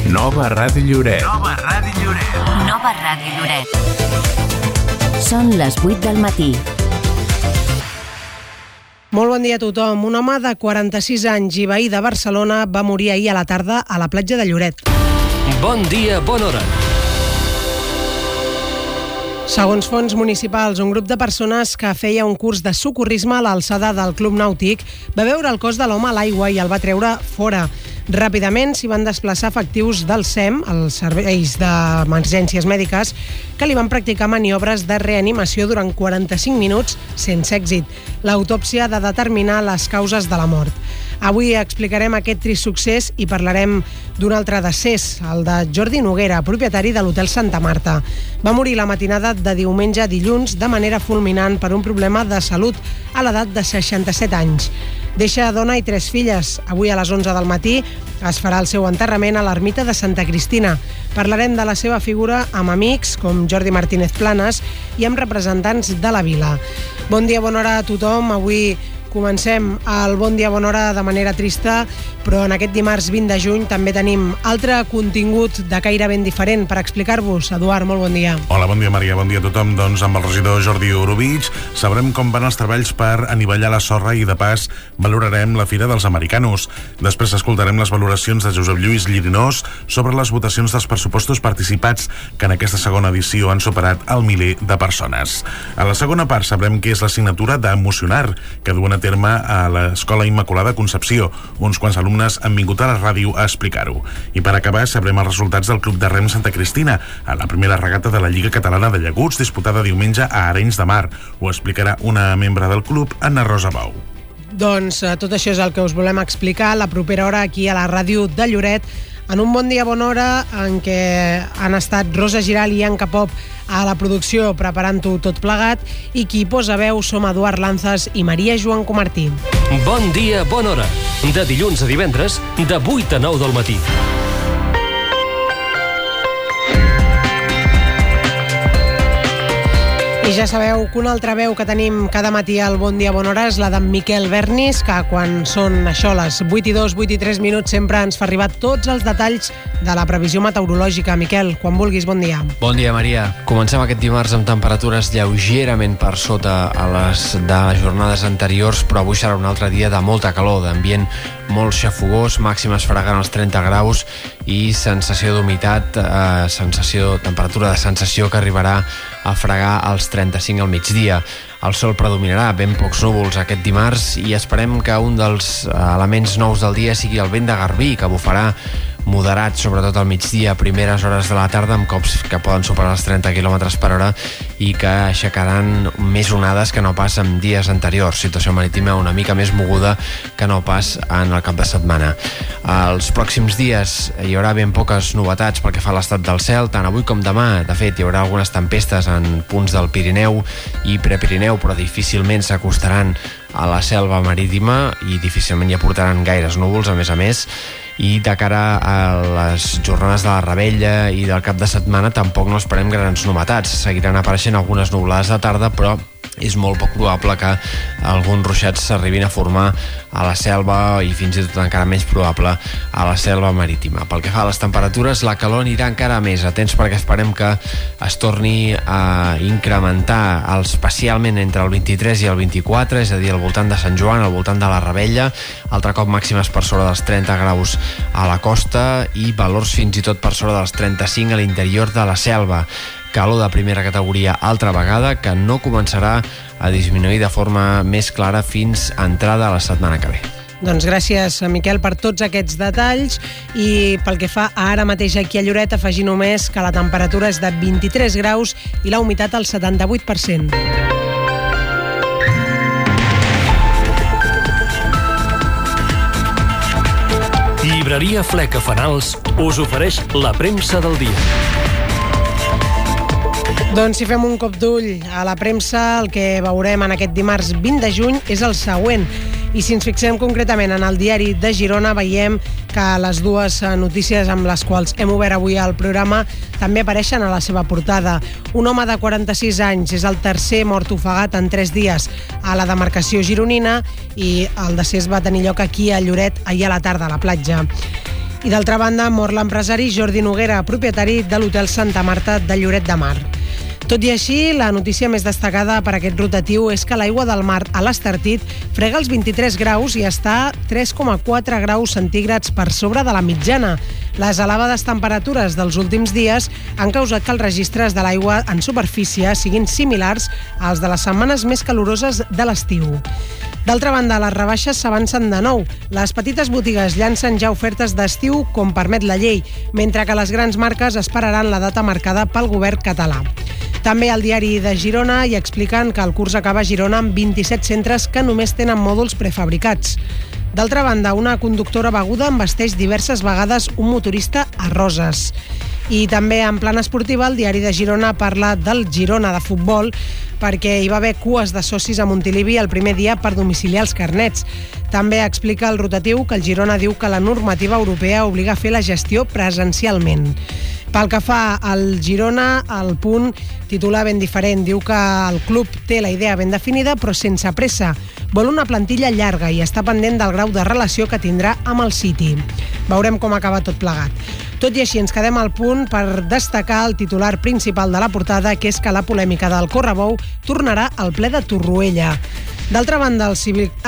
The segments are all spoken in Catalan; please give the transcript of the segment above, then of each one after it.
Nova Ràdio Lloret. Nova Ràdio Lloret. Nova Ràdio Lloret. Són les 8 del matí. Molt bon dia a tothom. Un home de 46 anys i veí de Barcelona va morir ahir a la tarda a la platja de Lloret. Bon dia, bona hora. Segons fons municipals, un grup de persones que feia un curs de socorrisme a l'alçada del Club Nàutic va veure el cos de l'home a l'aigua i el va treure fora. Ràpidament s'hi van desplaçar efectius del SEM, els serveis d'emergències mèdiques, que li van practicar maniobres de reanimació durant 45 minuts sense èxit. L'autòpsia ha de determinar les causes de la mort. Avui explicarem aquest trist succés i parlarem d'un altre decés, el de Jordi Noguera, propietari de l'Hotel Santa Marta. Va morir la matinada de diumenge a dilluns de manera fulminant per un problema de salut a l'edat de 67 anys. Deixa dona i 3 filles. Avui a les 11 del matí es farà el seu enterrament a l'ermita de Santa Cristina. Parlarem de la seva figura amb amics com Jordi Martínez Planes i amb representants de la vila. Bon dia, bona hora a tothom. Avui comencem el Bon dia, bona hora de manera trista, però en aquest dimarts 20 de juny també tenim altre contingut de caire ben diferent per explicar-vos. Eduard, molt bon dia. Hola, bon dia, Maria, bon dia a tothom. Doncs amb el regidor Jordi Orobitg sabrem com van els treballs per anivellar la sorra i de pas valorarem la Fira dels Americanos. Després escoltarem les valoracions de Josep Lluís Llirinós sobre les votacions dels pressupostos participats que en aquesta segona edició han superat el miler de persones. A la segona part sabrem què és l'assignatura d'Emocionar, que duen a terme a l'Escola Immaculada Concepció. Uns quants alumnes han vingut a la ràdio a explicar-ho. I per acabar sabrem els resultats del Club de Rem Santa Cristina a la primera regata de la Lliga Catalana de Llaguts, disputada diumenge a Arenys de Mar. Ho explicarà una membre del club, Anna Rosa Bou. Doncs tot això és el que us volem explicar la propera hora aquí a la ràdio de Lloret, en un Bon dia, bona hora en què han estat Rosa Giral i Anca Pop a la producció preparant-ho tot plegat, i qui posa veu som Eduard Lanzas i Maria Joan Comartí. Bon dia, bona hora. De dilluns a divendres, de 8 a 9 del matí. I ja sabeu que una altra veu que tenim cada matí al Bon dia, bona hora és la d'en Miquel Bernis, que quan són això les 8 i 2, 8 i 3 minuts sempre ens fa arribar tots els detalls de la previsió meteorològica. Miquel, quan vulguis, bon dia. Bon dia, Maria. Comencem aquest dimarts amb temperatures lleugerament per sota a les de les jornades anteriors, però avui serà un altre dia de molta calor, d'ambient molt xafogós, màximes fregant els 30 graus i sensació d'humitat, temperatura de sensació que arribarà a fregar als 35 al migdia. El sol predominarà, ben pocs núvols aquest dimarts, i esperem que un dels elements nous del dia sigui el vent de garbí, que bufarà moderat, sobretot al migdia, a primeres hores de la tarda, amb cops que poden superar els 30 km per hora i que aixecaran més onades que no pas en dies anteriors. Situació marítima una mica més moguda que no pas en el cap de setmana. Els pròxims dies hi haurà ben poques novetats pel que fa a l'estat del cel, tant avui com demà. De fet, hi haurà algunes tempestes en punts del Pirineu i Prepirineu, però difícilment s'acostaran a la selva marítima i difícilment hi aportaran gaires núvols, a més, i de cara a les jornades de la Rebella i del cap de setmana tampoc no esperem grans novetats. Seguiran apareixent algunes nuvolades de tarda, però és molt poc probable que alguns ruixats s'arribin a formar a la selva i fins i tot encara menys probable a la selva marítima. Pel que fa a les temperatures, la calor anirà encara més. Atents, perquè esperem que es torni a incrementar especialment entre el 23 i el 24, és a dir, al voltant de Sant Joan, al voltant de la Rebella, altre cop màximes per sobre dels 30 graus a la costa i valors fins i tot per sobre dels 35 a l'interior de la selva. Calor de primera categoria altra vegada, que no començarà a disminuir de forma més clara fins a entrada a la setmana que ve. Doncs gràcies, Miquel, per tots aquests detalls. I pel que fa a ara mateix aquí a Lloret, afegir només que la temperatura és de 23 graus i la humitat al 78%. Llibreria Fleca Fanals us ofereix la premsa del dia. Doncs si fem un cop d'ull a la premsa, el que veurem en aquest dimarts 20 de juny és el següent. I si ens fixem concretament en el diari de Girona, veiem que les dues notícies amb les quals hem obert avui el programa també apareixen a la seva portada. Un home de 46 anys és el tercer mort ofegat en 3 dies a la demarcació gironina i el decés va tenir lloc aquí a Lloret ahir a la tarda a la platja. I d'altra banda, mor l'empresari Jordi Noguera, propietari de l'Hotel Santa Marta de Lloret de Mar. Tot i així, la notícia més destacada per aquest rotatiu és que l'aigua del mar a l'Estartit frega els 23 graus i està 3,4 graus centígrads per sobre de la mitjana. Les elevades temperatures dels últims dies han causat que els registres de l'aigua en superfície siguin similars als de les setmanes més caloroses de l'estiu. D'altra banda, les rebaixes s'avancen de nou. Les petites botigues llancen ja ofertes d'estiu com permet la llei, mentre que les grans marques esperaran la data marcada pel govern català. També al diari de Girona hi expliquen que el curs acaba a Girona amb 27 centres que només tenen mòduls prefabricats. D'altra banda, una conductora beguda embesteix diverses vegades un motorista a Roses. I també en plan esportiva, el diari de Girona parla del Girona de futbol perquè hi va haver cues de socis a Montilivi el primer dia per domiciliar els carnets. També explica el rotatiu que el Girona diu que la normativa europea obliga a fer la gestió presencialment. Pel que fa al Girona, el Punt titula ben diferent. Diu que el club té la idea ben definida, però sense pressa. Vol una plantilla llarga i està pendent del grau de relació que tindrà amb el City. Veurem com acaba tot plegat. Tot i així, ens quedem al Punt per destacar el titular principal de la portada, que és que la polèmica del Correbou tornarà al ple de Torroella. D'altra banda, els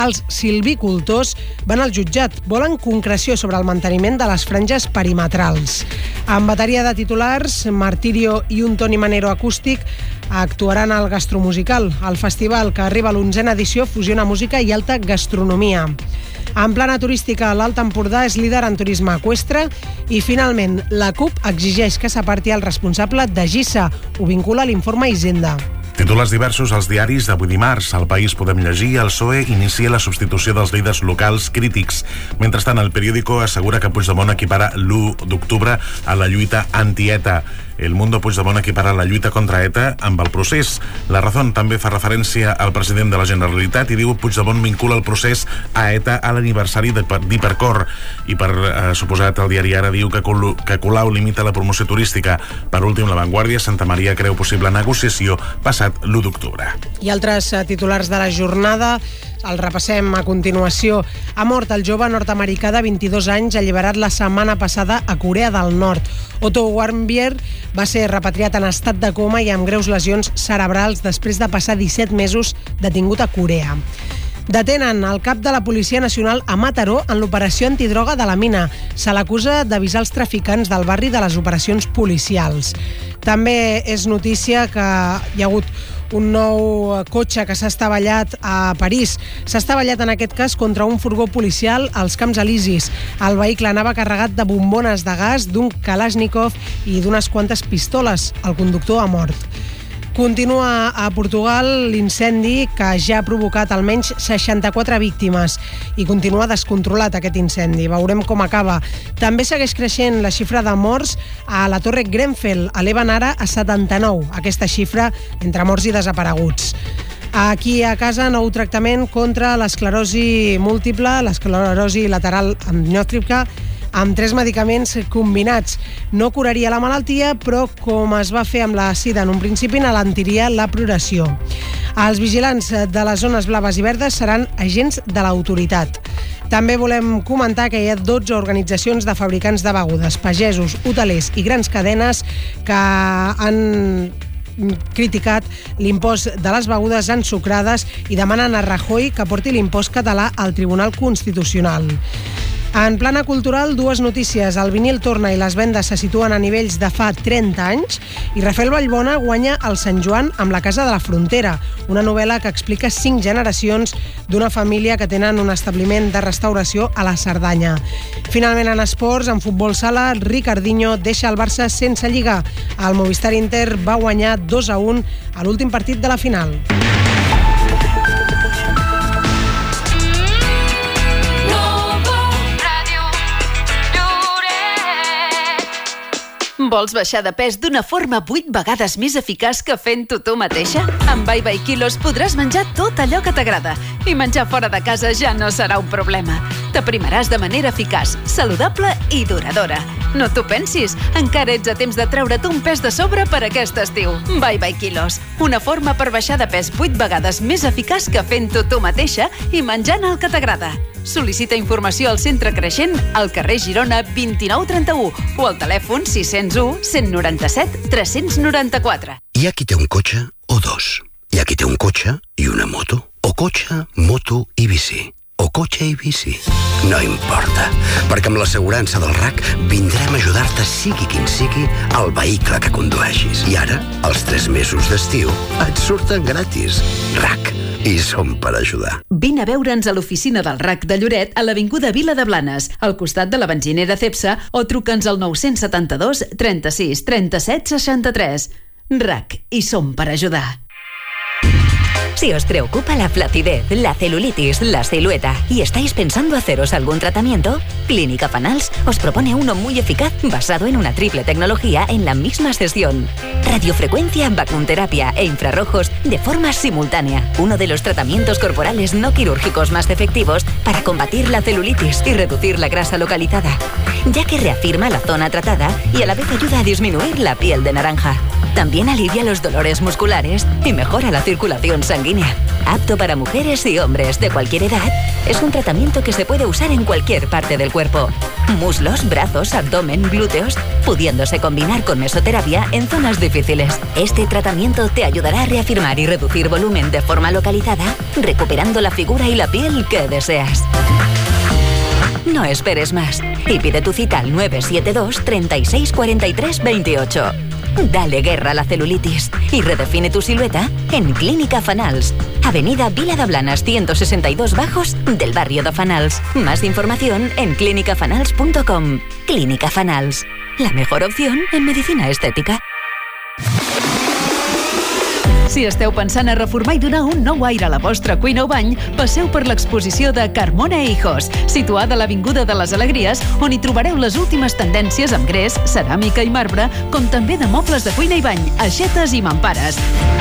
silvicultors van al jutjat. Volen concreció sobre el manteniment de les franges perimetrals. Amb bateria de titulars, Martirio i un Toni Manero acústic actuaran al Gastromusical. El festival, que arriba a l'11a edició, fusiona música i alta gastronomia. En plana turística, l'Alt Empordà és líder en turisme eqüestre i, finalment, la CUP exigeix que s'aparti el responsable de GISA. Ho vincula a l'informe Hisenda. Titulars diversos als diaris d'avui dimarts. Al País podem llegir: el PSOE inicia la substitució dels líders locals crítics. Mentrestant, el periòdico assegura que Puigdemont equipara l'1 d'octubre a la lluita anti-ETA. El Mundo: Puigdemont equipara la lluita contra ETA amb el procés. La Razón també fa referència al president de la Generalitat i diu: Puigdemont vincula el procés a ETA a l'aniversari d'Hipercor. I per suposat, el diari Ara diu que Colau limita la promoció turística. Per últim, La Vanguardia: Santa Maria creu possible negociació passat l'1 d'octubre. I altres titulars de la jornada el repassem a continuació. Ha mort el jove nord-americà de 22 anys alliberat la setmana passada a Corea del Nord. Otto Warmbier va ser repatriat en estat de coma i amb greus lesions cerebrals després de passar 17 mesos detingut a Corea. Detenen el cap de la Policia Nacional a Mataró en l'operació antidroga de la mina. Se l'acusa d'avisar els traficants del barri de les operacions policials. També és notícia que hi ha hagut un nou cotxe que s'ha estavellat a París. S'ha estavellat en aquest cas contra un furgó policial als Camps Elisis. El vehicle anava carregat de bombones de gas, d'un Kalashnikov i d'unes quantes pistoles. El conductor ha mort. Continua a Portugal l'incendi que ja ha provocat almenys 64 víctimes i continua descontrolat aquest incendi. Veurem com acaba. També segueix creixent la xifra de morts a la Torre Grenfell. Eleven ara a 79, aquesta xifra entre morts i desapareguts. Aquí a casa, nou tractament contra l'esclerosi múltiple, l'esclerosi lateral amniòtrica, amb 3 medicaments combinats. No curaria la malaltia, però com es va fer amb la sida en un principi, n'alentiria la progressió. Els vigilants de les zones blaves i verdes seran agents de l'autoritat. També volem comentar que hi ha 12 organitzacions de fabricants de begudes, pagesos, hotelers i grans cadenes que han criticat l'impost de les begudes ensucrades i demanen a Rajoy que porti l'impost català al Tribunal Constitucional. En plana cultural, 2 notícies. El vinil torna i les vendes se situen a nivells de fa 30 anys i Rafael Vallbona guanya el Sant Joan amb La Casa de la Frontera, una novel·la que explica 5 generacions d'una família que tenen un establiment de restauració a la Cerdanya. Finalment, en esports, en futbol sala, Ricardinho deixa el Barça sense lliga. El Movistar Inter va guanyar 2-1 a l'últim partit de la final. Vols baixar de pes d'una forma 8 vegades més eficaç que fent-ho tu mateixa? Amb Bye Bye Kilos podràs menjar tot allò que t'agrada i menjar fora de casa ja no serà un problema. T'aprimaràs de manera eficaç, saludable i duradora. No t'ho pensis, encara ets a temps de treure't un pes de sobre per aquest estiu. Bye Bye Kilos, una forma per baixar de pes 8 vegades més eficaç que fent-ho tu mateixa i menjant el que t'agrada. Sol·licita informació al Centre Creixent al carrer Girona 2931 o al telèfon 601 197 394. Hi ha qui té un cotxe o dos. Hi ha qui té un cotxe i una moto. O cotxe, moto i bici. O cotxe i bici. No importa, perquè amb l'assegurança del RAC vindrem a ajudar-te, sigui quin sigui, el vehicle que condueixis. I ara, els 3 mesos d'estiu et surten gratis. RAC. I som per ajudar. Vine a veure'ns a l'oficina del RAC de Lloret a l'Avinguda Vila de Blanes, al costat de la benzinera Cepsa, o truca'ns al 972 36 37 63. RAC. I som per ajudar. Si os preocupa la flacidez, la celulitis, la silueta y estáis pensando haceros algún tratamiento, Clínica Fanals os propone uno muy eficaz basado en una triple tecnología en la misma sesión. Radiofrecuencia, vacunterapia e infrarrojos de forma simultánea. Uno de los tratamientos corporales no quirúrgicos más efectivos para combatir la celulitis y reducir la grasa localizada, ya que reafirma la zona tratada y a la vez ayuda a disminuir la piel de naranja. También alivia los dolores musculares y mejora la circulación sanguínea. Apto para mujeres y hombres de cualquier edad, es un tratamiento que se puede usar en cualquier parte del cuerpo. Muslos, brazos, abdomen, glúteos, pudiéndose combinar con mesoterapia en zonas difíciles. Este tratamiento te ayudará a reafirmar y reducir volumen de forma localizada, recuperando la figura y la piel que deseas. No esperes más y pide tu cita al 972 36 43 28. Dale guerra a la celulitis y redefine tu silueta en Clínica Fanals. Avenida Vila de Blanes 162 Bajos del barrio de Fanals. Más información en clinicafanals.com. Clínica Fanals, la mejor opción en medicina estética. Si esteu pensant a reformar i donar un nou aire a la vostra cuina o bany, passeu per l'exposició de Carmona e Hijos, situada a l'Avinguda de les Alegries, on hi trobareu les últimes tendències amb gres, ceràmica i marbre, com també de mobles de cuina i bany, aixetes i mampares.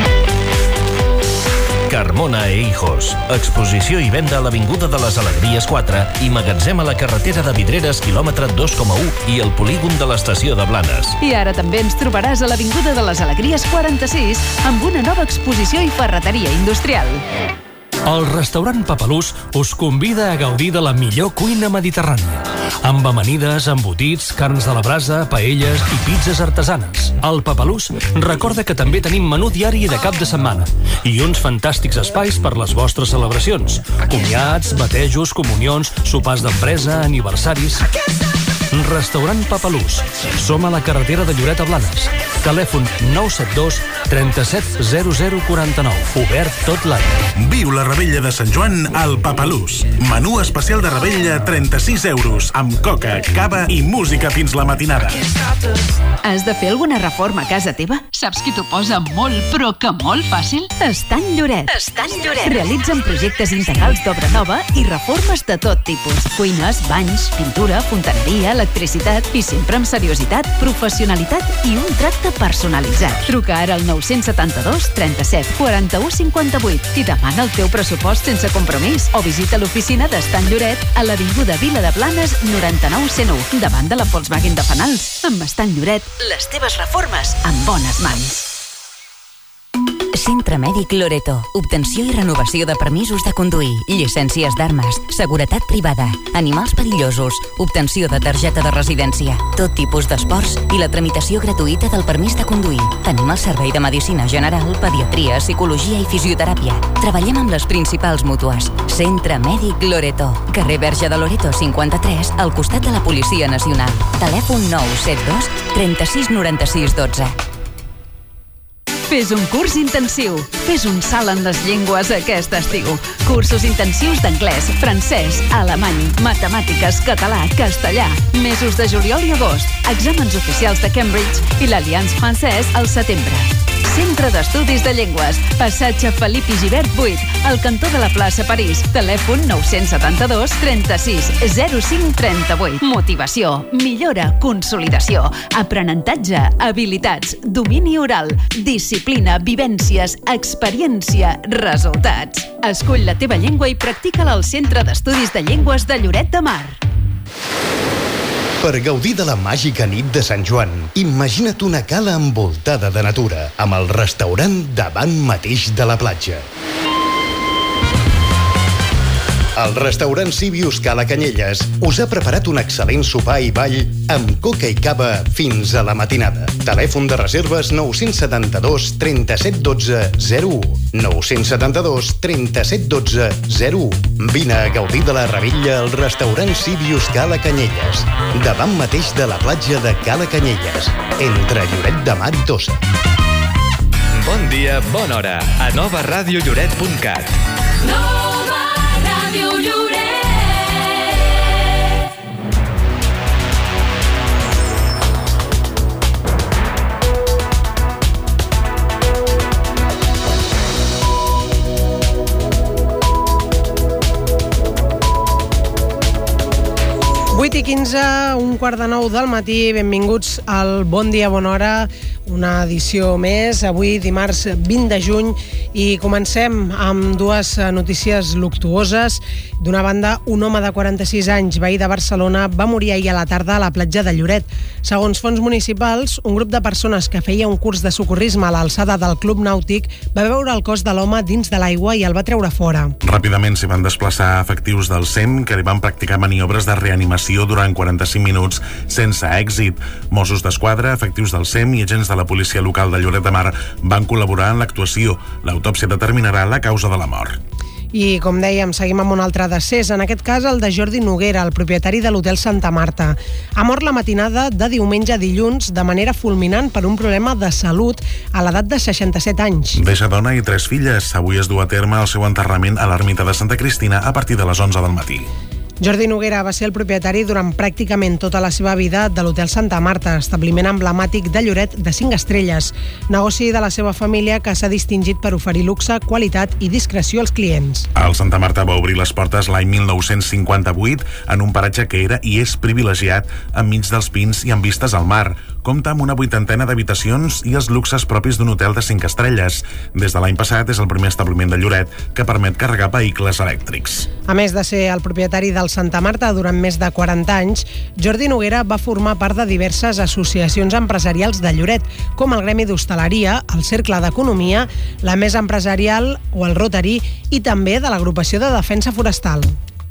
Carmona e Hijos. Exposició i venda a l'Avinguda de les Alegries 4 i magatzem a la carretera de Vidreres, quilòmetre 2,1 i el polígon de l'estació de Blanes. I ara també ens trobaràs a l'Avinguda de les Alegries 46 amb una nova exposició i ferreteria industrial. El restaurant Papalús us convida a gaudir de la millor cuina mediterrània, amb amanides, embotits, carns de la brasa, paelles i pizzas artesanes. El Papalús recorda que també tenim menú diari de cap de setmana i uns fantàstics espais per les vostres celebracions, comiats, batejos, comunions, sopars d'empresa, aniversaris. Restaurant Papalús. Som a la carretera de Lloret a Blanes. Telèfon 972 37 0049. Obert tot l'any. Viu la rebella de Sant Joan al Papalús. Menú especial de rebella, 36 euros, amb coca, cava i música fins la matinada. Has de fer alguna reforma a casa teva? Saps qui t'ho posa molt, però que molt fàcil? Estan Lloret. Realitzen projectes integrals d'obra nova i reformes de tot tipus. Cuines, banys, pintura, fontaneria, electricitat i sempre amb seriositat, professionalitat i un tracte personalitzat. Truca ara al 972 37 41 58 i demana el teu pressupost sense compromís o visita l'oficina d'Estan Lloret a l'Avinguda Vila de Blanes 99 101 davant de la Volkswagen de Fanals. Amb Estan Lloret, les teves reformes en bones mans. Centre Mèdic Loreto. Obtenció i renovació de permisos de conduir, llicències d'armes, seguretat privada, animals perillosos, obtenció de targeta de residència, tot tipus d'esports i la tramitació gratuïta del permís de conduir. Tenim el servei de medicina general, pediatria, psicologia i fisioteràpia. Treballem amb les principals mútues. Centre Mèdic Loreto. Carrer Verge de Loreto 53, al costat de la Policia Nacional. Telèfon 972 36 96 12. Fes un curs intensiu. Fes un salt en les llengües aquest estiu. Cursos intensius d'anglès, francès, alemany, matemàtiques, català, castellà. Mesos de juliol i agost. Exàmens oficials de Cambridge i l'Alliance Française al setembre. Centre d'Estudis de Llengües. Passatge Felip i Gibert 8, al cantó de la plaça París. Telèfon 972 36 05 38. Motivació, millora, consolidació, aprenentatge, habilitats, domini oral, disciplina, vivències, experiència, resultats. Escull la teva llengua i practica-la al Centre d'Estudis de Llengües de Lloret de Mar. Per gaudir de la màgica nit de Sant Joan, imagina't una cala envoltada de natura, amb el restaurant davant mateix de la platja. El restaurant Sibius Cala Canyelles us ha preparat un excel·lent sopar i ball amb coca i cava fins a la matinada. Telèfon de reserves 972 37 12 01. 972 37 12 01. Vine a gaudir de la rebella al restaurant Sibius Cala Canyelles, davant mateix de la platja de Cala Canyelles, entre Lloret de Mar i Tossa. Bon dia, bona hora. A novaradiolloret.cat. Nova Ràdio Lloret. Vuit i 15, un quart de 9 del matí. Benvinguts al Bon Dia, Bona Hora, una edició més, avui dimarts 20 de juny, i comencem amb dues notícies luctuoses. D'una banda, un home de 46 anys, veí de Barcelona, va morir ahir a la tarda a la platja de Lloret. Segons fonts municipals, un grup de persones que feia un curs de socorrisme a l'alçada del Club Nàutic va veure el cos de l'home dins de l'aigua i el va treure fora. Ràpidament s'hi van desplaçar efectius del SEM que li van practicar maniobres de reanimació durant 45 minuts sense èxit. Mossos d'Esquadra, efectius del SEM i agents de la policia local de Lloret de Mar van col·laborar en l'actuació. L'autòpsia determinarà la causa de la mort. I, com dèiem, seguim amb un altre decés, en aquest cas el de Jordi Noguera, el propietari de l'hotel Santa Marta. Ha mort la matinada de diumenge a dilluns de manera fulminant per un problema de salut a l'edat de 67 anys. Deixa dona i 3 filles. Avui es du a terme el seu enterrament a l'ermita de Santa Cristina a partir de les 11 del matí. Jordi Noguera va ser el propietari durant pràcticament tota la seva vida de l'Hotel Santa Marta, establiment emblemàtic de Lloret de 5 estrelles, negoci de la seva família que s'ha distingit per oferir luxe, qualitat i discreció als clients. El Santa Marta va obrir les portes l'any 1958 en un paratge que era i és privilegiat enmig dels pins i amb vistes al mar. Compta amb una 80ena d'habitacions i els luxes propis d'un hotel de 5 estrelles. Des de l'any passat és el primer establiment de Lloret que permet carregar vehicles elèctrics. A més de ser el propietari del Santa Marta durant més de 40 anys, Jordi Noguera va formar part de diverses associacions empresarials de Lloret, com el Gremi d'Hostaleria, el Cercle d'Economia, la Mesa Empresarial o el Rotary, i també de l'Agrupació de Defensa Forestal.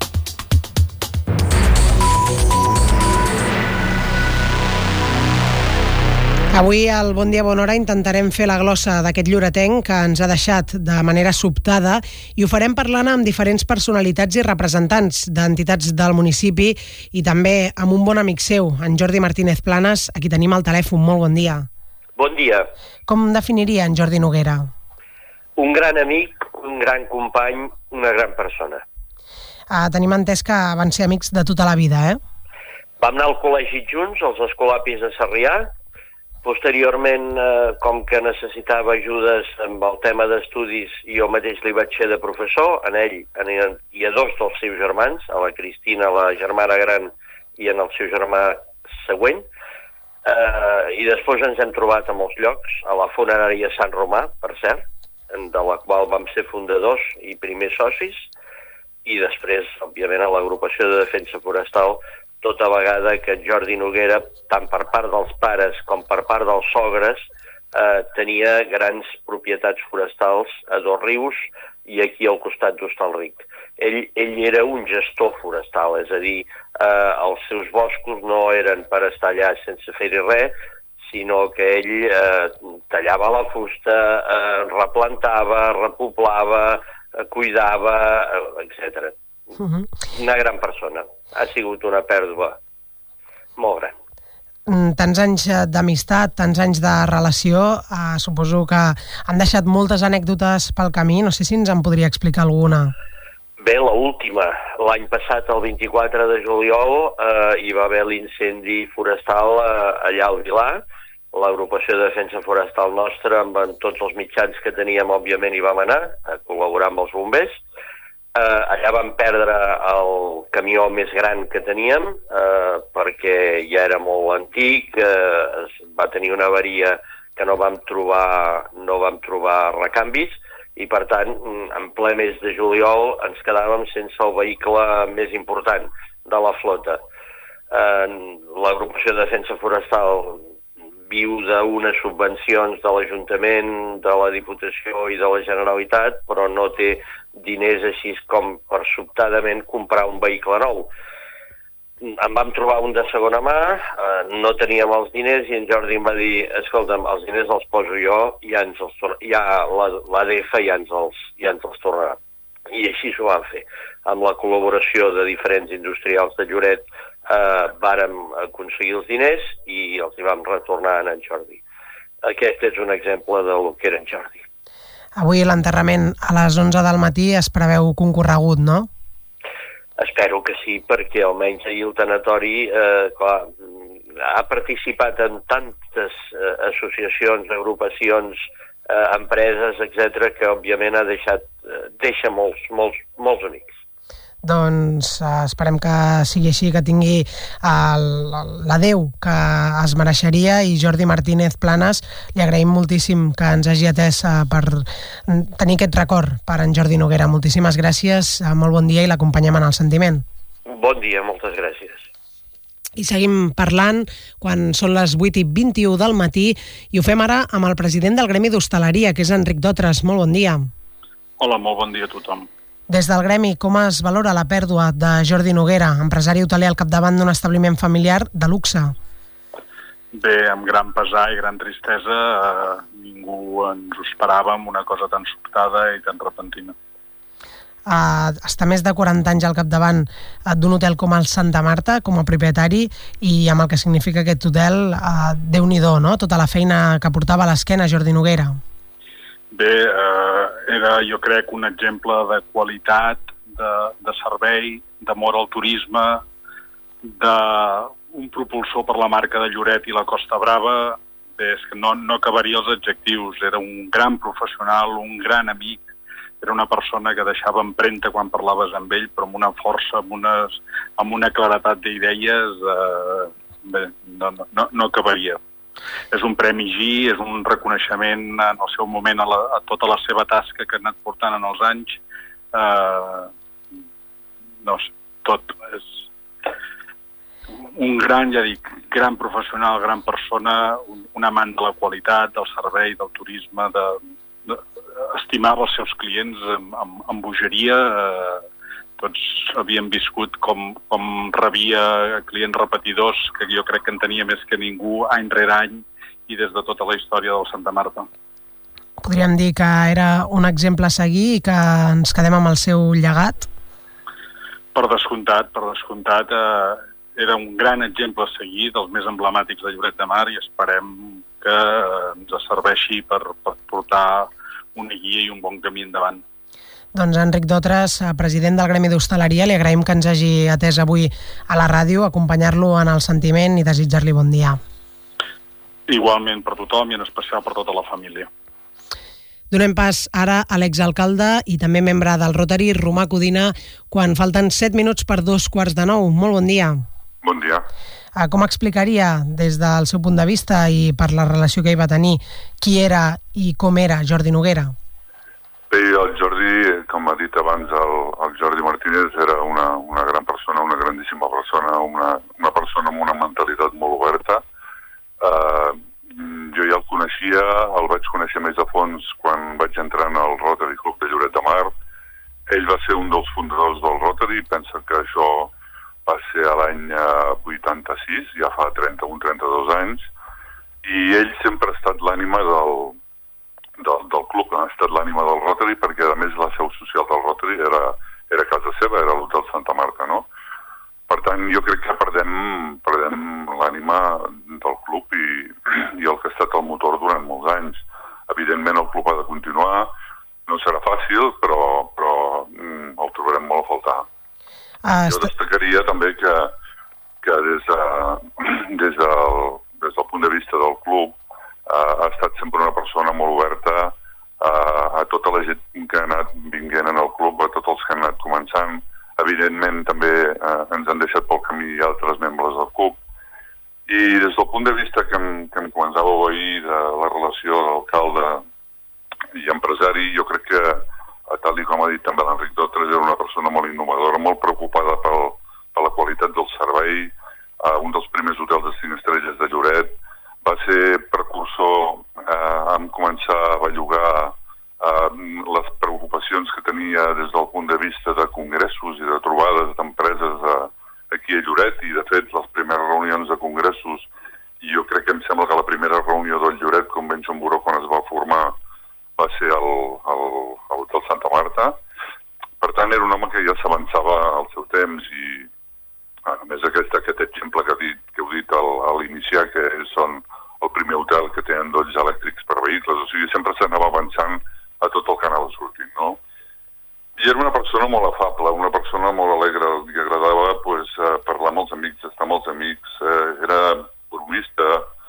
Avui al Bon Dia, Bona Hora intentarem fer la glossa d'aquest lloretenc que ens ha deixat de manera sobtada, i ho farem parlant amb diferents personalitats i representants d'entitats del municipi i també amb un bon amic seu, en Jordi Martínez Planas, a qui tenim al telèfon. Molt bon dia. Bon dia. Com definiria en Jordi Noguera? Un gran amic, un gran company, una gran persona. Tenim entès que van ser amics de tota la vida, eh? Vam anar al col·legi junts, als Escolapis de Sarrià. Posteriorment, com que necessitava ajudes amb el tema d'estudis, jo mateix li vaig ser de professor, en ell i a 2 dels seus germans, a la Cristina, la germana gran, i en el seu germà següent. I després ens hem trobat a molts llocs, a la funerària Sant Romà, per cert, de la qual vam ser fundadors i primers socis, i després, òbviament, a l'Agrupació de Defensa Forestal, tota vegada que Jordi Noguera, tant per part dels pares com per part dels sogres, tenia grans propietats forestals a Dosrius i aquí al costat d'Hostalric. Ell era un gestor forestal, és a dir, els seus boscos no eren per estar allà sense fer-hi res, sinó que ell tallava la fusta, replantava, repoblava, cuidava, etc. Una gran persona. Ha sigut una pèrdua molt gran. Tants anys d'amistat, tants anys de relació, suposo que han deixat moltes anècdotes pel camí. No sé si ens en podria explicar alguna. Bé, l'última. L'any passat, el 24 de juliol, hi va haver l'incendi forestal allà al Vilar. L'Agrupació de Defensa Forestal nostra, amb tots els mitjans que teníem, òbviament hi vam anar a col·laborar amb els bombers. Allà vam perdre el camió més gran que teníem perquè ja era molt antic, va tenir una avaria que no vam trobar recanvis i per tant en ple mes de juliol ens quedàvem sense el vehicle més important de la flota. L'Agrupació de Defensa Forestal viu d'unes subvencions de l'Ajuntament, de la Diputació i de la Generalitat, però no té diners així com per sobtadament comprar un vehicle nou. En vam trobar un de segona mà, no teníem els diners i en Jordi em va dir, escolta'm, els diners els poso jo i l'ADF ja ens els tornarà. I així s'ho van fer. Amb la col·laboració de diferents industrials de Lloret vàrem aconseguir els diners i els hi vam retornar a en Jordi. Aquest és un exemple del que era en Jordi. Avui l'enterrament a les 11 del matí es preveu concorregut, no? Espero que sí, perquè almenys ahir el tanatori ha participat en tantes associacions, agrupacions, empreses, etc., que òbviament deixa molts amics. Doncs esperem que sigui així, que tingui l'adéu que es mereixeria, i Jordi Martínez Planas, li agraïm moltíssim que ens hagi atès per tenir aquest record per en Jordi Noguera. Moltíssimes gràcies, molt bon dia i l'acompanyem en el sentiment. Bon dia, moltes gràcies. I seguim parlant quan són les 8:21 del matí i ho fem ara amb el president del Gremi d'Hostaleria, que és Enric Dotres. Molt bon dia. Hola, molt bon dia a tothom. Des del Gremi, com es valora la pèrdua de Jordi Noguera, empresari hoteler al capdavant d'un establiment familiar de luxe? Bé, amb gran pesar i gran tristesa, ningú ens ho esperava amb una cosa tan sobtada i tan repentina. Està més de 40 anys al capdavant d'un hotel com el Santa Marta, com a propietari, i amb el que significa aquest hotel, Déu-n'hi-do, no? Tota la feina que portava a l'esquena Jordi Noguera. Bé, era, jo crec, un exemple de qualitat, de servei, d'amor al turisme, d'un propulsor per la marca de Lloret i la Costa Brava. Bé, és que no acabaria els adjectius. Era un gran professional, un gran amic, era una persona que deixava empremta quan parlaves amb ell, però amb una força, amb una claretat d'idees, bé, no acabaria. És un premi G, és un reconeixement en el seu moment a tota la seva tasca que ha anat portant en els anys. No sé, tot és un gran, ja dic, gran professional, gran persona, un amant de la qualitat, del servei, del turisme, estimava els seus clients amb bogeria. Tots havíem viscut com rebia clients repetidors, que jo crec que en tenia més que ningú any rere any i des de tota la història del Santa Marta. Podríem dir que era un exemple a seguir i que ens quedem amb el seu llegat? Per descomptat, era un gran exemple a seguir, dels més emblemàtics de Lloret de Mar, i esperem que ens serveixi per portar una guia i un bon camí endavant. Doncs Enric Dotres, president del Gremi d'Hostaleria, li agraïm que ens hagi atès avui a la ràdio, acompanyar-lo en el sentiment i desitjar-li bon dia. Igualment per tothom i en especial per tota la família. Donem pas ara a l'exalcalde i també membre del Rotary, Romà Codina, quan falten 7 minuts per 2:15. Molt bon dia. Bon dia. Com explicaria, des del seu punt de vista i per la relació que hi va tenir, qui era i com era Jordi Noguera? Bé, el Jordi, com ha dit abans el Jordi Martínez, era una gran persona, una grandíssima persona, una persona amb una mentalitat molt oberta. Jo ja el coneixia, el vaig conèixer més a fons quan vaig entrar en el Rotary Club de Lloret de Mar. Ell va ser un dels fundadors del Rotary, pensa que això va ser a l'any 86, ja fa 31-32 anys, i ell sempre ha estat l'ànima del club, ha estat l'ànima del Rotary, perquè a més la seu social del Rotary era casa seva, era l'Hotel Santa Marta, no? Per tant, jo crec que perdem l'ànima del club i el que ha estat el motor durant molts anys. Evidentment el club ha de continuar, no serà fàcil, però el trobarem molt a faltar. Jo destacaria també que des del punt de vista del club ha estat sempre una persona molt oberta a tota la gent que ha anat vinguent en el club, a tots els que han anat començant. Evidentment també ens han deixat pel camí altres membres del club. I des del punt de vista que em començàveu ahir de la relació d'alcalde i empresari, jo crec que, tal com ha dit també l'Enric Dotres, era una persona molt innovadora, molt preocupada per la qualitat del servei. Un dels primers hotels de 5 estrelles de Lloret va ser començar a bellugar les preocupacions que tenia des del punt de vista de congressos i de trobades d'empreses aquí a Lloret, i de fet les primeres reunions de congressos, i jo crec que em sembla que la primera reunió del Lloret Convention Bureau quan es va formar va ser al Hotel Santa Marta. Per tant, era un home que ja s'avançava al seu temps, i a més aquest exemple que heu dit a l'iniciar, que són el primer hotel que tenen dolls elèctrics per vehicles, o sigui, sempre s'anava avançant a tot el que anava sortint, no? I era una persona molt afable, una persona molt alegre, li agradava parlar amb els amics, estar amb els amics, era bromista,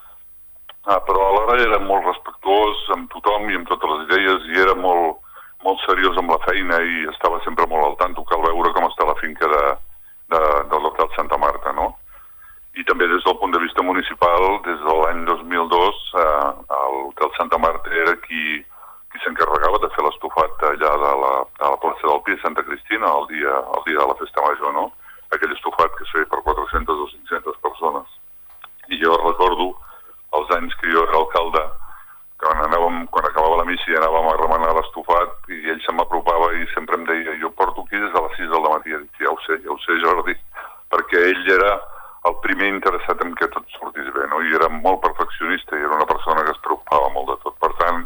però alhora era molt respectuós amb tothom i amb totes les idees, i era molt seriós amb la feina i estava sempre molt al tanto. Cal veure com està la finca de l'Hotel Santa Marta, no? I també des del punt de vista municipal, des de l'any 2002, l'Hotel Santa Marta era qui s'encarregava de fer l'estofat allà de la plaça del Pi, Santa Cristina, el dia de la festa major, no? Aquell estofat que es feia per 400 o 500 persones. I jo recordo els anys que jo era alcalde, quan acabava la missa i anàvem a remenar l'estofat, i ell se m'apropava i sempre em deia: jo porto aquí des de les 6 del matí. I dic: ja ho sé, Jordi, perquè ell era el primer interessat en que tot sortís bé, no? I era molt perfeccionista i era una persona que es preocupava molt de tot. Per tant,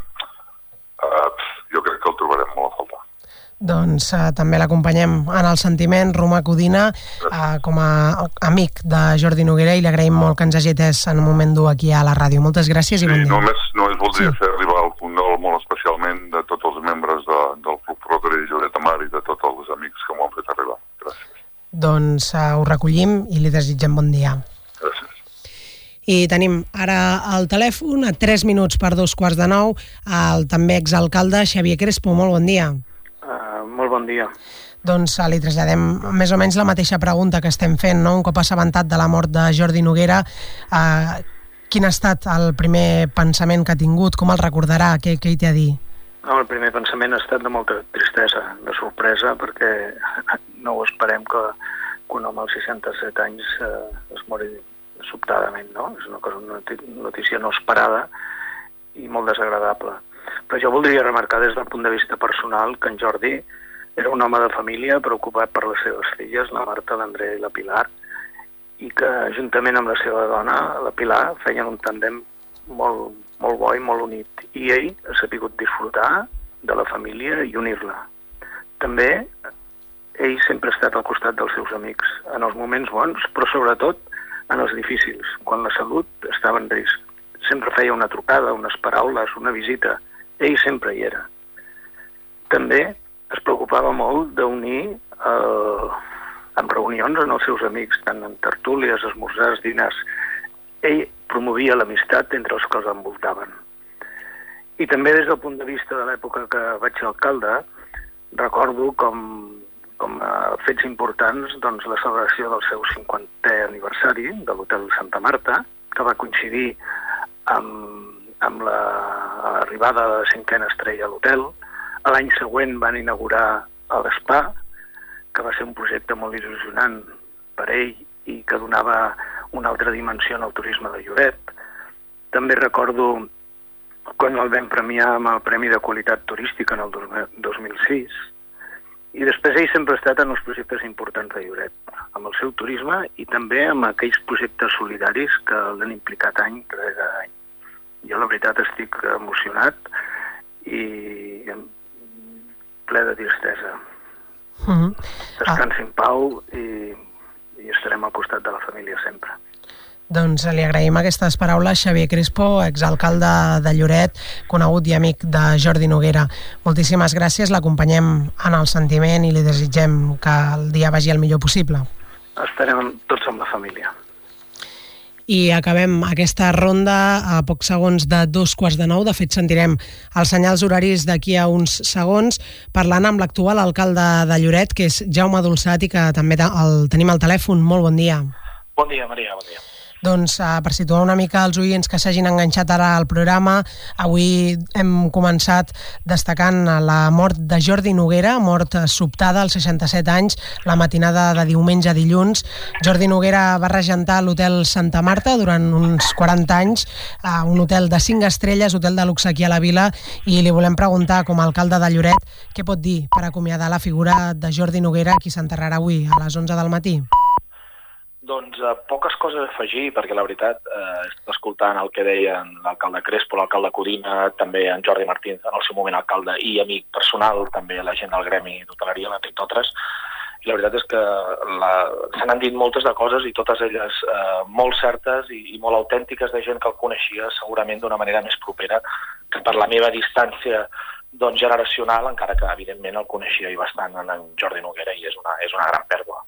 jo crec que el trobarem molt a faltar. Doncs també l'acompanyem en el sentiment, Romà Codina, com a amic de Jordi Noguera, i li agraïm molt que ens hagi atès en un moment dur aquí a la ràdio. Moltes gràcies i bon dia. Només voldria fer arribar al condol molt especialment de tots els membres del Club Rotary de Lloret de Mar i de tots els amics que m'ho han fet arribar. Gràcies. Doncs ho recollim i li desitgem bon dia. Gràcies. I tenim ara al telèfon, a 3 minuts per 2:15, el també exalcalde Xavier Crespo. Molt bon dia. Molt bon dia. Doncs li traslladem més o menys la mateixa pregunta que estem fent, no? Un cop assabentat de la mort de Jordi Noguera, quin ha estat el primer pensament que ha tingut? Com el recordarà? Què hi té a dir? No, el primer pensament ha estat de molta tristesa, de sorpresa, perquè no ho esperem que un home als 67 anys es mori sobtadament, no? És una notícia no esperada i molt desagradable. Però jo voldria remarcar des del punt de vista personal que en Jordi era un home de família preocupat per les seves filles, la Marta, l'Andrea i la Pilar, i que juntament amb la seva dona, la Pilar, feien un tàndem molt bo i molt unit. I ell ha sabut disfrutar de la família i unir-la. També ell sempre ha estat al costat dels seus amics, en els moments bons, però sobretot en els difícils, quan la salut estava en risc. Sempre feia una trucada, unes paraules, una visita. Ell sempre hi era. També es preocupava molt d'unir en reunions amb els seus amics, tant en tertúlies, esmorzars, dinars. Ell promovia l'amistat entre els que els envoltaven. I també des del punt de vista de l'època que vaig ser alcalde, recordo com a fets importants doncs, la celebració del seu 50è aniversari de l'Hotel Santa Marta, que va coincidir amb l'arribada de la 5a estrella a l'hotel. L'any següent van inaugurar l'Spa, que va ser un projecte molt il·lusionant per ell i que donava una altra dimensió al turisme de Lloret. També recordo quan el vam premiar amb el Premi de Qualitat Turística en el 2006. I després ell sempre ha estat en els projectes importants de Lloret, amb el seu turisme i també amb aquells projectes solidaris que l'han implicat any rere any. Jo, la veritat, estic emocionat i ple de tristesa. Descansi en pau i estarem al costat de la família sempre. Doncs li agraïm aquestes paraules, Xavier Crespo, exalcalde de Lloret, conegut i amic de Jordi Noguera. Moltíssimes gràcies, l'acompanyem en el sentiment i li desitgem que el dia vagi el millor possible. Estarem tots amb la família. I acabem aquesta ronda a pocs segons de 8:15. De fet, sentirem els senyals horaris d'aquí a uns segons, parlant amb l'actual alcalde de Lloret, que és Jaume Dolçat, i que també el tenim al telèfon. Molt bon dia. Bon dia, Maria, bon dia. Doncs per situar una mica els oients que s'hagin enganxat ara al programa, avui hem començat destacant la mort de Jordi Noguera, mort sobtada als 67 anys, la matinada de diumenge a dilluns. Jordi Noguera va regentar l'hotel Santa Marta durant uns 40 anys, un hotel de 5 estrelles, hotel de luxe aquí a la vila, i li volem preguntar, com a alcalde de Lloret, què pot dir per acomiadar la figura de Jordi Noguera, qui s'enterrarà avui a les 11 del matí? Doncs poques coses a afegir, perquè la veritat, escoltant el que deien l'alcalde Crespo, l'alcalde Codina, també en Jordi Martín, en el seu moment alcalde i amic personal, també la gent del gremi d'hoteleria, l'Enric Totres, i la veritat és que se n'han dit moltes de coses i totes elles molt certes i molt autèntiques de gent que el coneixia segurament d'una manera més propera que per la meva distància generacional, encara que evidentment el coneixia i bastant en Jordi Noguera i és una gran pèrdua.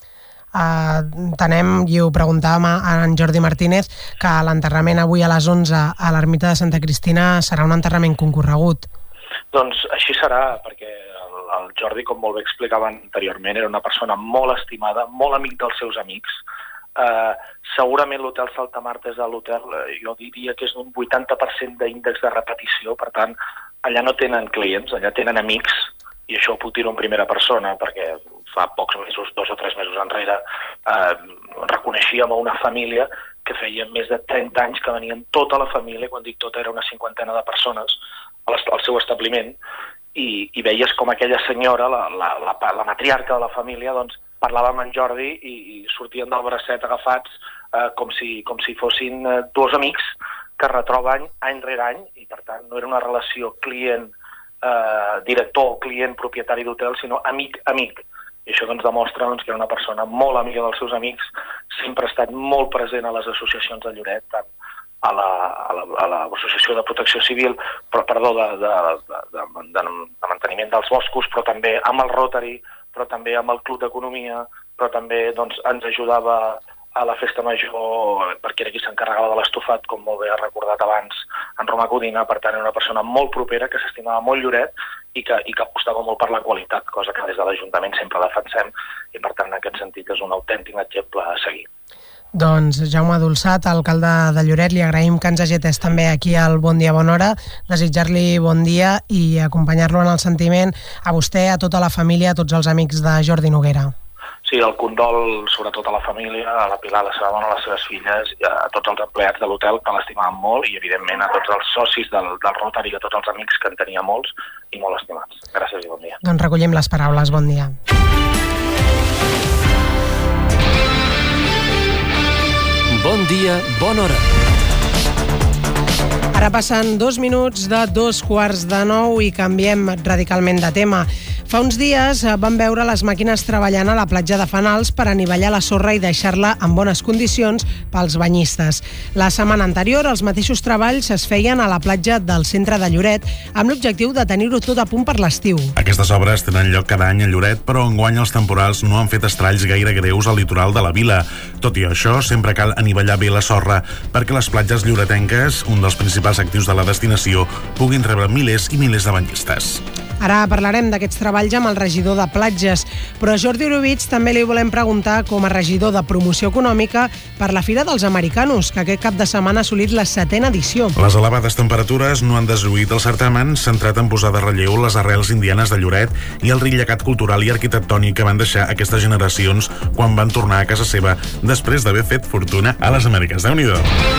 Tenem, i ho preguntàvem a en Jordi Martínez, que l'enterrament avui a les 11 a l'ermita de Santa Cristina serà un enterrament concorregut. Doncs així serà, perquè el Jordi, com molt bé explicava anteriorment, era una persona molt estimada, molt amic dels seus amics. Segurament l'hotel Santa Marta és l'hotel, jo diria que és un 80% d'índex de repetició, per tant, allà no tenen clients, allà tenen amics, i això ho puc dir en primera persona, perquè fa pocs mesos, 2 o 3 mesos enrere, reconeixíem a una família que feia més de 30 anys que venien tota la família, quan dic tota era una 50ena de persones, al seu establiment, i veies com aquella senyora, la matriarca de la família, doncs parlava amb en Jordi i sortien del bracet agafats com si fossin dos amics que es retroben any rere any, i per tant no era una relació client director, client, propietari d'hotel, sinó amic-amic. I això doncs demostra que era una persona molt amiga dels seus amics, sempre ha estat molt present a les associacions de Lloret, tant a l'Associació de Protecció Civil, de manteniment dels boscos, però també amb el Rotary, però també amb el Club d'Economia, però també ens ajudava a la festa major, perquè era qui s'encarregava de l'estofat, com molt bé ha recordat abans en Romà Codina. Per tant, era una persona molt propera, que s'estimava molt Lloret i que apostava molt per la qualitat, cosa que des de l'Ajuntament sempre defensem, i per tant, en aquest sentit, és un autèntic exemple a seguir. Doncs Jaume Dolçat, alcalde de Lloret, li agraïm que ens hagi atès també aquí al Bon Dia, Bona Hora, desitjar-li bon dia i acompanyar-lo en el sentiment a vostè, a tota la família, a tots els amics de Jordi Noguera. Sí, el condol sobretot a la família, a la Pilar, a la seva dona, a les seves filles, a tots els empleats de l'hotel que l'estimaven molt i evidentment a tots els socis del Rotary i a tots els amics que en tenia molts i molt estimats. Gràcies i bon dia. Doncs recollim les paraules, bon dia. Bon dia, bona hora. Ara passen 2 minuts de 8:45 i canviem radicalment de tema. Fa uns dies vam veure les màquines treballant a la platja de Fanals per anivellar la sorra i deixar-la en bones condicions pels banyistes. La setmana anterior, els mateixos treballs es feien a la platja del centre de Lloret amb l'objectiu de tenir-ho tot a punt per l'estiu. Aquestes obres tenen lloc cada any a Lloret, però enguany els temporals no han fet estralls gaire greus al litoral de la vila. Tot i això, sempre cal anivellar bé la sorra perquè les platges lloretenques, un dels principals actius de la destinació, puguin rebre milers i milers de banyistes. Ara parlarem d'aquests treballs amb el regidor de platges, però a Jordi Orobitg també li volem preguntar com a regidor de promoció econòmica per la Fira dels Americanos, que aquest cap de setmana ha assolit la 7ª edició. Les elevades temperatures no han deslluït el certamen, centrat en posar de relleu les arrels indianes de Lloret i el ric llegat cultural i arquitectònic que van deixar aquestes generacions quan van tornar a casa seva després d'haver fet fortuna a les Amèriques. Déu-n'hi-do.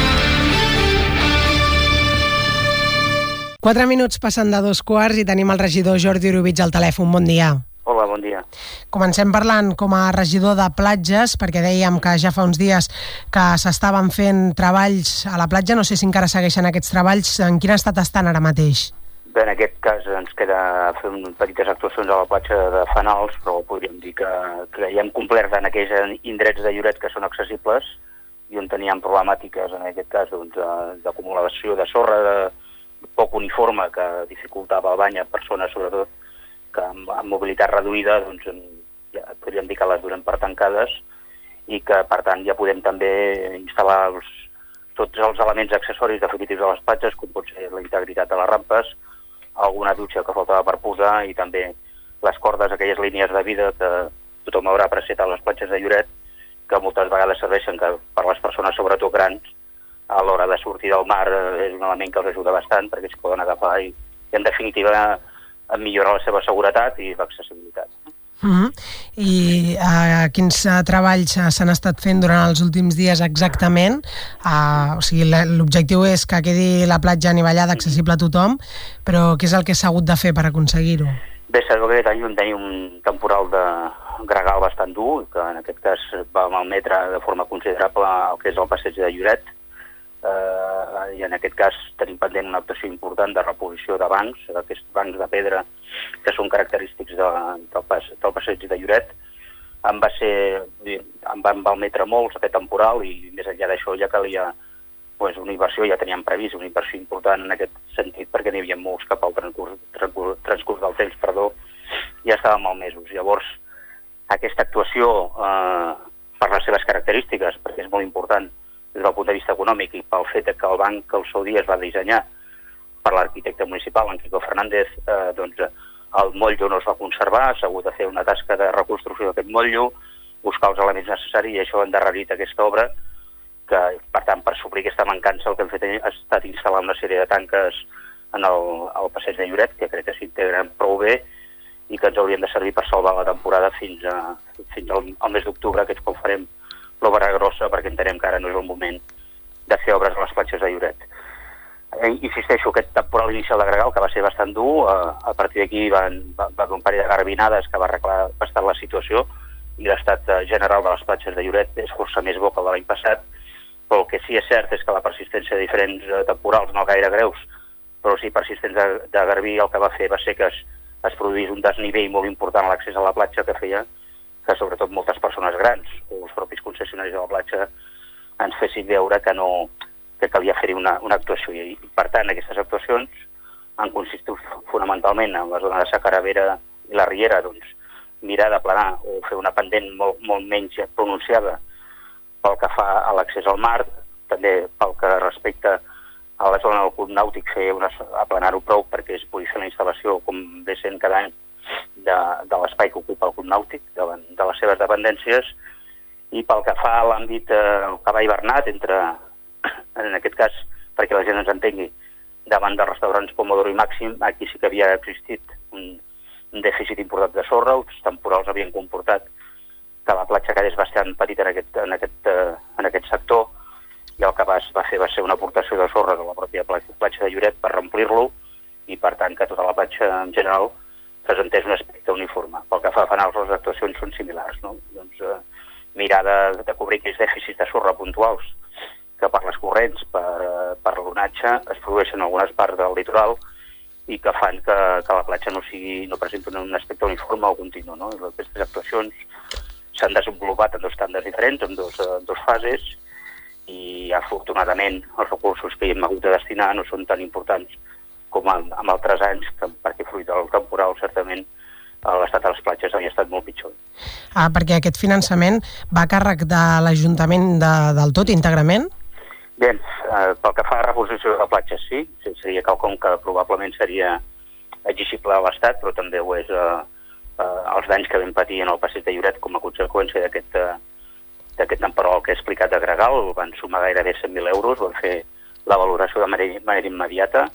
4 minuts passen de 2:15 i tenim el regidor Jordi Orobitg al telèfon. Bon dia. Hola, bon dia. Comencem parlant com a regidor de platges, perquè dèiem que ja fa uns dies que s'estaven fent treballs a la platja. No sé si encara segueixen aquests treballs. En quin estat estan ara mateix? Bé, en aquest cas ens queda fer petites actuacions a la platja de Fanals, però podríem dir que ja hem complert en aquells indrets de Lloret que són accessibles i on teníem problemàtiques, en aquest cas, d'acumulació de sorra, poc uniforme, que dificultava el bany a persones, sobretot, que amb mobilitat reduïda, doncs ja podríem dir que les donem per tancades i que, per tant, ja podem també instal·lar tots els elements accessoris definitius de les platges, com pot ser la integritat de les rampes, alguna dutxa que faltava per posar i també les cordes, aquelles línies de vida que tothom haurà apreciat a les platges de Lloret que moltes vegades serveixen per les persones, sobretot grans, a l'hora de sortir del mar és un element que els ajuda bastant perquè s'hi poden agafar i en definitiva millorar la seva seguretat i l'accessibilitat. I quins treballs s'han estat fent durant els últims dies exactament? O sigui, l'objectiu és que quedi la platja anivellada accessible a tothom, però què és el que s'ha hagut de fer per aconseguir-ho? Bé, sabeu que aquest any vam tenir un temporal de gregal bastant dur, que en aquest cas va malmetre de forma considerable el que és el passeig de Lloret, i en aquest cas tenim pendent una actuació important de reposició de bancs, aquests bancs de pedra que són característics del passeig de Lloret. Em van malmetre molts aquest temporal i més enllà d'això ja calia una inversió, ja teníem previst una inversió important en aquest sentit perquè n'hi havia molts cap al transcurs del temps, ja estaven malmesos. Llavors, aquesta actuació, per les seves característiques, perquè és molt important des del punt de vista econòmic i pel fet que el banc que al seu dia es va dissenyar per l'arquitecte municipal, en Quico Fernández, el motllo no es va conservar, s'ha hagut de fer una tasca de reconstrucció d'aquest motllo, buscar els elements necessaris i això ha endarrerit aquesta obra, que per tant per suplir aquesta mancança el que hem fet ha estat instal·lar una sèrie de tanques en el passeig de Lloret, que crec que s'integren prou bé i que ens haurien de servir per salvar la temporada fins al mes d'octubre, que és quan farem l'obra grossa, perquè entenem que ara no és el moment de fer obres a les platges de Lloret. Insisteixo, aquest temporal inicial de gregal, que va ser bastant dur, a partir d'aquí va haver un parell de garbinades que va arreglar bastant la situació i l'estat general de les platges de Lloret és força més bo que el de l'any passat, però el que sí és cert és que la persistència de diferents temporals, no gaire greus, però sí persistents de garbí, el que va fer va ser que es produís un desnivell molt important a l'accés a la platja que feia que sobretot moltes persones grans o els propis concessionaris de la platja ens fessin veure que calia fer-hi una actuació. I per tant, aquestes actuacions han consistit fonamentalment en la zona de Sa Caravera i la Riera, mirar d'aplanar o fer una pendent molt menys pronunciada pel que fa a l'accés al mar, també pel que respecta a la zona del club nàutic aplanar-ho prou perquè es pugui fer la instal·lació com ve sent cada any de l'espai que ocupa el club nàutic, de les seves dependències, i pel que fa a l'àmbit que va hivernat en aquest cas, perquè la gent ens entengui, davant dels restaurants Pomodoro i Màxim, aquí sí que havia existit un dèficit important de sorra, els temporals havien comportat que la platja quedés bastant petita en aquest sector, i el que va fer va ser una aportació de sorra de la pròpia platja de Lloret per reomplir-lo, i per tant que tota la platja en general presentés un aspecte uniforme. Pel que fa a fanals, les actuacions són similars, no? Mirar de cobrir aquells dèficits de sorra puntuals que per les corrents, per l'onatge, es produeixen en algunes parts del litoral i que fan que la platja no presenti un aspecte uniforme o continu, no? Aquestes actuacions s'han desenvolupat en dos estàndards diferents, en dos fases, i afortunadament els recursos que hi hem hagut de destinar no són tan importants com en altres anys, perquè fruit del temporal certament l'estat de les platges havia estat molt pitjor. Perquè aquest finançament va a càrrec de l'Ajuntament del tot, íntegrament? Bé, pel que fa a reposició de platges, sí, seria quelcom que probablement seria exigible a l'Estat, però també ho és els danys que vam patir en el passeig de Lloret com a conseqüència d'aquest temporal que he explicat de gregal, van sumar gairebé 100.000 euros, van fer la valoració de manera immediata.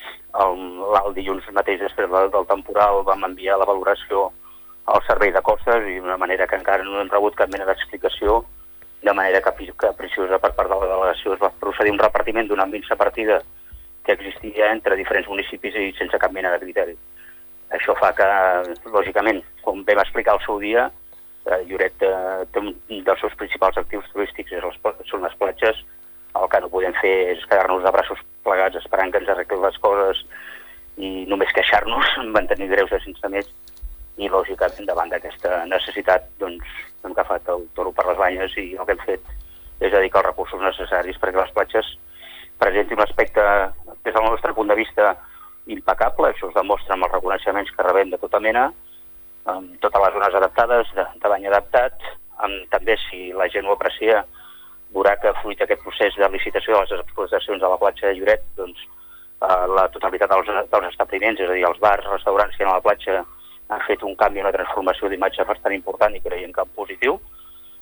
El dilluns mateix després del temporal vam enviar la valoració al servei de costes i d'una manera que encara no hem rebut cap mena d'explicació, de manera capriciosa per part de la delegació es va procedir un repartiment d'una minsa partida que existia entre diferents municipis i sense cap mena de criteri. Això fa que, lògicament, com vam explicar al seu dia, Lloret té un dels seus principals actius turístics són les platges. El que no podem fer és quedar-nos de braços plegats esperant que ens arreglin les coses i només queixar-nos, mantenir greus de sense més, i lògicament davant d'aquesta necessitat hem agafat el toro per les banyes i el que hem fet és dedicar els recursos necessaris perquè les platges presentin un aspecte des del nostre punt de vista impecable. Això es demostra amb els reconeixements que rebem de tota mena, amb totes les zones adaptades, de bany adaptat, també si la gent ho aprecia veurà que fruit d'aquest procés de licitació de les explotacions a la platja de Lloret, la totalitat dels establiments, és a dir, els bars, restaurants que hi ha a la platja han fet un canvi, una transformació d'imatge bastant important i creiem que en positiu.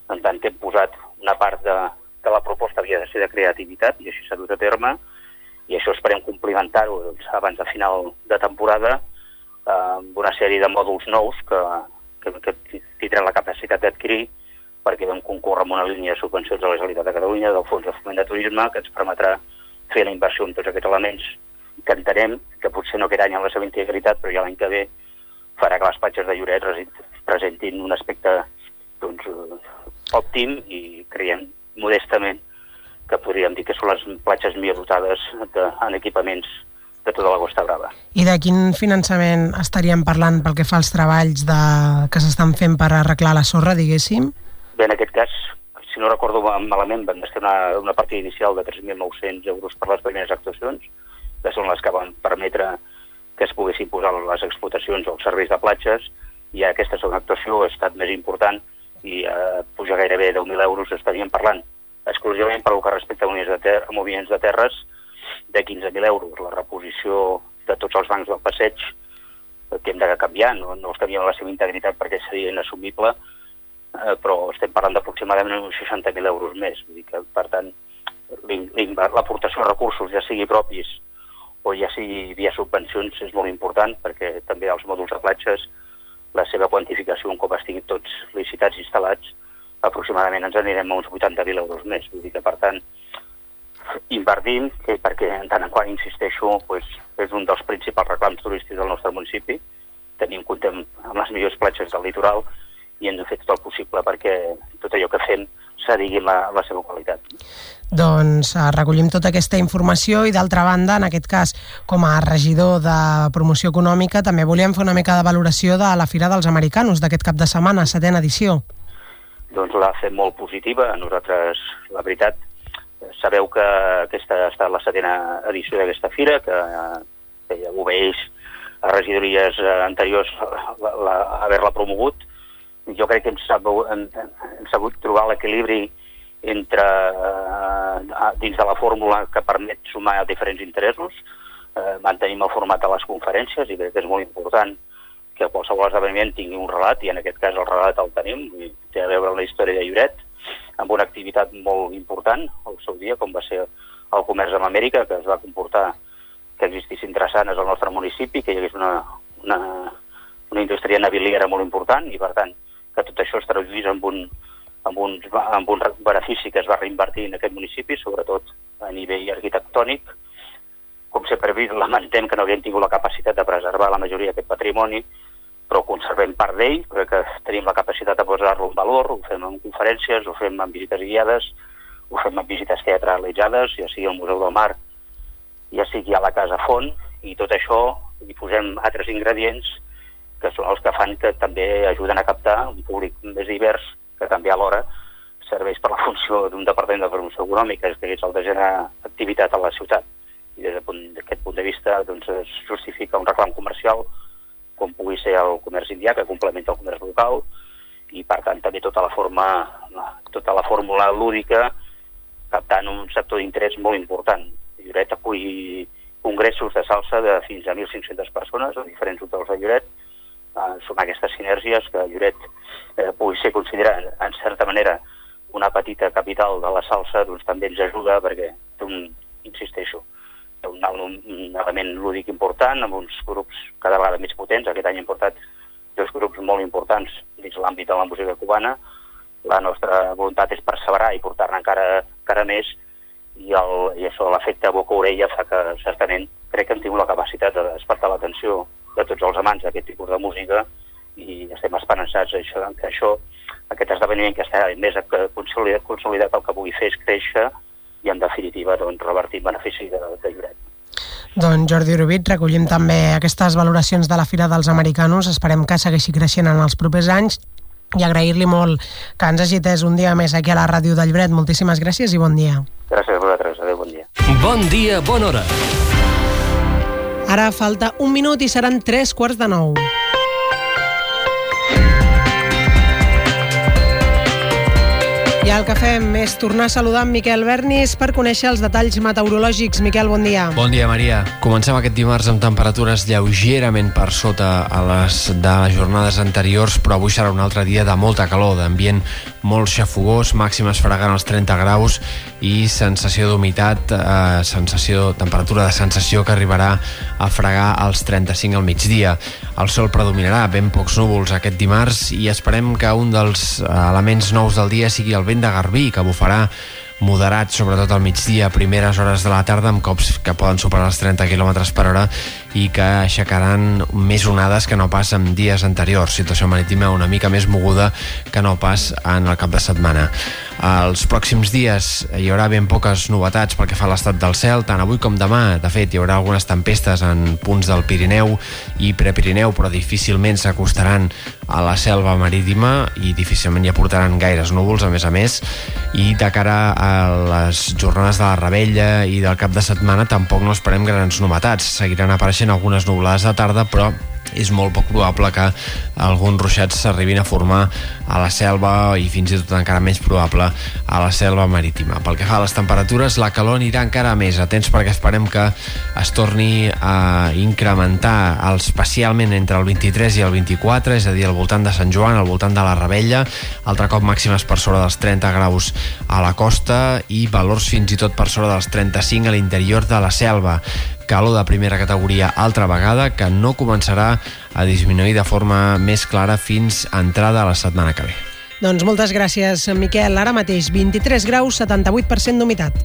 en tant que hem posat una part de la proposta havia de ser de creativitat i així s'ha dut a terme, i això esperem complimentar-ho doncs, abans de final de temporada amb una sèrie de mòduls nous que tindran la capacitat d'adquirir perquè vam concórrer amb una línia de subvencions de la Generalitat de Catalunya, del Fons de Foment de Turisme, que ens permetrà fer la inversió en tots aquests elements que entenem que potser no aquest any en la seva integritat, però ja l'any que ve farà que les platges de Lloret presentin un aspecte doncs, òptim, i creiem modestament que podríem dir que són les platges millor dotades en equipaments de tota la Costa Brava. I de quin finançament estaríem parlant pel que fa als treballs que s'estan fent per arreglar la sorra, diguéssim? Bé, en aquest cas, si no recordo malament, vam destinar una partida inicial de 3.900 euros per les primeres actuacions, que són les que van permetre que es poguessin posar les explotacions o els serveis de platges, i aquesta segona actuació ha estat més important i puja gairebé 10.000 euros estaríem parlant. Exclusivament per el que respecta a moviments de terres, de 15.000 euros. La reposició de tots els bancs del passeig que hem de canviar, no els canviem a la seva integritat perquè seria inassumible, però estem parlant d'aproximadament uns 60.000 euros més. Vull dir que, per tant, l'aportació de recursos, ja sigui propis o ja sigui via subvencions, és molt important, perquè també els mòduls de platges, la seva quantificació, un cop estiguin tots licitats i instal·lats, aproximadament ens anirem a uns 80.000 euros més. Vull dir que, per tant, invertim, perquè en tant en quant, insisteixo, és un dels principals reclams turístics del nostre municipi. Comptem amb les millors platges del litoral i hem de fer tot el possible perquè tot allò que fem s'adigui la seva qualitat. Doncs recollim tota aquesta informació i, d'altra banda, en aquest cas, com a regidor de promoció econòmica, també volíem fer una mica de valoració de la Fira dels Americanos d'aquest cap de setmana, 7ª edició. Doncs l'ha fet molt positiva. Nosaltres, la veritat, sabeu que aquesta ha estat la 7ª edició d'aquesta fira, que ja obeeix a regidories anteriors haver-la promogut. Jo crec que hem sabut trobar l'equilibri entre dins de la fórmula que permet sumar diferents interessos. Mantenim el format de les conferències i crec que és molt important que qualsevol esdeveniment tingui un relat, i en aquest cas el relat el tenim, té a veure amb la història de Lloret, amb una activitat molt important al seu dia, com va ser el comerç amb Amèrica, que es va comportar que existissin drassanes al nostre municipi, que hi hagués una indústria naviliera molt important, i per tant que tot això es traduís amb un benefici que es va reinvertir en aquest municipi, sobretot a nivell arquitectònic. Com sempre vist, lamentem que no haguem tingut la capacitat de preservar la majoria d'aquest patrimoni, però conservem part d'ell, crec que tenim la capacitat de posar-lo en valor, ho fem en conferències, ho fem en visites guiades, ho fem en visites teatralitzades, ja sigui al Museu del Mar, ja sigui a la Casa Font, i tot això hi posem altres ingredients que són els que fan que també ajuden a captar un públic més divers, que també alhora serveix per la funció d'un departament de promoció econòmica, que és el de generar activitat a la ciutat. I des d'aquest punt de vista doncs, es justifica un reclam comercial, com pugui ser el comerç indià, que complementa el comerç local, i per tant també tota la fórmula lúdica, captant un sector d'interès molt important. Lloret acull congressos de salsa de fins a 1.500 persones a diferents hotels de Lloret. Són aquestes sinergies que Lloret pugui ser considerat, en certa manera, una petita capital de la salsa, doncs també ens ajuda perquè té un element lúdic important, amb uns grups cada vegada més potents. Aquest any hem portat 2 grups molt importants dins l'àmbit de la música cubana. La nostra voluntat és perseverar i portar-ne encara més, i això, l'efecte boca-orella, fa que certament crec que hem tingut la capacitat de despertar l'atenció de tots els amants d'aquest tipus de música, i estem esperançats que aquest esdeveniment que està més consolidat, el que pugui fer és créixer i, en definitiva, revertir en benefici de Lloret. Doncs Jordi Orobitg, recollim també aquestes valoracions de la Fira dels Americanos. Esperem que segueixi creixent en els propers anys i agrair-li molt que ens hagi atès un dia més aquí a la ràdio de Lloret. Moltíssimes gràcies i bon dia. Gràcies a vosaltres. Adéu, bon dia. Bon dia, bona hora. Ara falta 1 minut i seran 8:45. I el que fem és tornar a saludar en Miquel Bernis per conèixer els detalls meteorològics. Miquel, bon dia. Bon dia, Maria. Comencem aquest dimarts amb temperatures lleugerament per sota a les de les jornades anteriors, però avui serà un altre dia de molta calor, d'ambient molt xafogós, màximes fregant els 30 graus i sensació d'humitat, temperatura de sensació que arribarà a fregar als 35 al migdia. El sol predominarà, ben pocs núvols aquest dimarts, i esperem que un dels elements nous del dia sigui el vent de garbí, que bufarà moderat, sobretot al migdia, a primeres hores de la tarda, amb cops que poden superar els 30 km per hora i que aixecaran més onades que no pas en dies anteriors. Situació marítima una mica més moguda que no pas en el cap de setmana. Els pròxims dies hi haurà ben poques novetats pel que fa a l'estat del cel, tant avui com demà. De fet, hi haurà algunes tempestes en punts del Pirineu i Prepirineu, però difícilment s'acostaran a la selva marítima i difícilment hi aportaran gaires núvols, a més, i de cara a les jornades de la Rebella i del cap de setmana tampoc no esperem grans novetats. Seguiran apareixent algunes nuvolades de tarda, però és molt poc probable que alguns ruixats s'arribin a formar a la selva i fins i tot encara menys probable a la selva marítima. Pel que fa a les temperatures, la calor anirà encara més. Atents, perquè esperem que es torni a incrementar especialment entre el 23 i el 24, és a dir, al voltant de Sant Joan, al voltant de la Rebella, altre cop màximes per sobre dels 30 graus a la costa i valors fins i tot per sobre dels 35 a l'interior de la selva. Calor de primera categoria altra vegada, que no començarà a disminuir de forma més clara fins a entrada a la setmana que ve. Doncs moltes gràcies, Miquel. Ara mateix 23 graus, 78% d'humitat.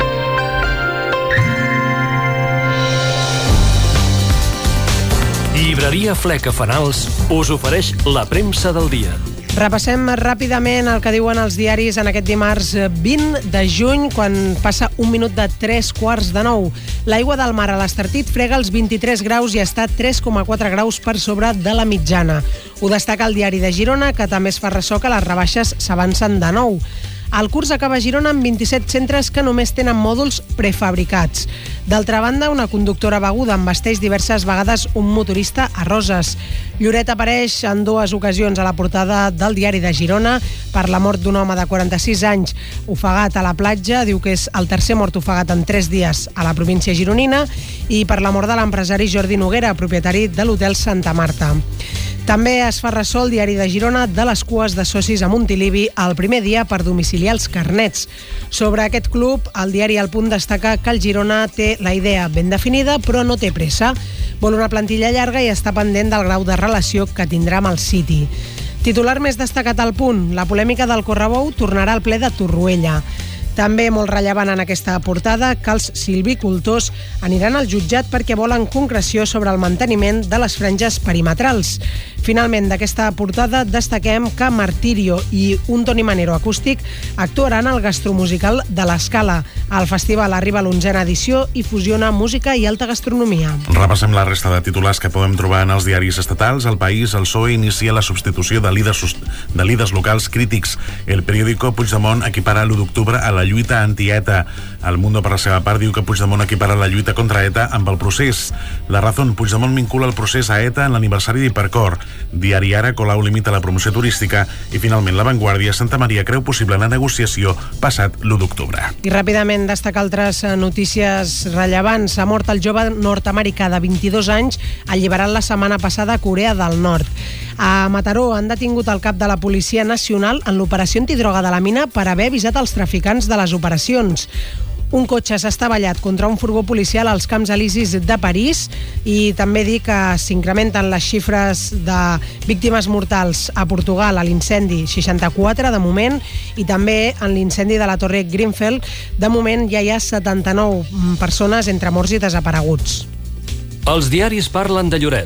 Llibreria Fleca Fanals us ofereix la premsa del dia. Repassem ràpidament el que diuen els diaris en aquest dimarts 20 de juny, quan passa un minut de 3:15. L'aigua del mar a l'Estartit frega els 23 graus i està 3,4 graus per sobre de la mitjana. Ho destaca el diari de Girona, que també es fa ressò que les rebaixes s'avancen de nou. El curs acaba a Girona amb 27 centres que només tenen mòduls prefabricats. D'altra banda, una conductora beguda embesteix diverses vegades un motorista a Roses. Lloret apareix en 2 ocasions a la portada del diari de Girona per la mort d'un home de 46 anys ofegat a la platja. Diu que és el tercer mort ofegat en 3 dies a la província gironina, i per la mort de l'empresari Jordi Noguera, propietari de l'hotel Santa Marta. També es fa ressò el diari de Girona de les cues de socis a Montilivi el primer dia per domiciliar els carnets. Sobre aquest club, el diari El Punt destaca que el Girona té la idea ben definida, però no té pressa. Vol una plantilla llarga i està pendent del grau de relació que tindrà amb el City. Titular més destacat al Punt: la polèmica del Correbou tornarà al ple de Torroella. També molt rellevant en aquesta portada que els silvicultors aniran al jutjat perquè volen concreció sobre el manteniment de les franges perimetrals. Finalment, d'aquesta portada destaquem que Martirio i un Toni Manero acústic actuaran al gastromusical de l'Escala. El festival arriba a l'11a edició i fusiona música i alta gastronomia. Repassem la resta de titulars que podem trobar en els diaris estatals. El País, el PSOE inicia la substitució de líders locals crítics. El periòdico, Puigdemont equipara l'1 d'octubre a la lluita anti-ETA. El Mundo, per la seva part, diu que Puigdemont equipara la lluita contra ETA amb el procés. La Razón, Puigdemont vincula el procés a ETA en l'aniversari d'Hipercor. Diari Ara, Colau limita la promoció turística. I finalment, La Vanguardia, Santa Maria creu possible la negociació passat l'1 d'octubre. I ràpidament destacar altres notícies rellevants. Ha mort el jove nord-americà de 22 anys alliberat la setmana passada a Corea del Nord. A Mataró han detingut el cap de la Policia Nacional en l'operació antidroga de la mina per haver avisat els traficants de les operacions. Un cotxe s'ha estavellat contra un furgó policial als Camps Elisis de París, i també dir que s'incrementen les xifres de víctimes mortals a Portugal a l'incendi, 64 de moment, i també en l'incendi de la Torre Grenfell. De moment ja hi ha 79 persones entre morts i desapareguts. Els diaris parlen de Lloret.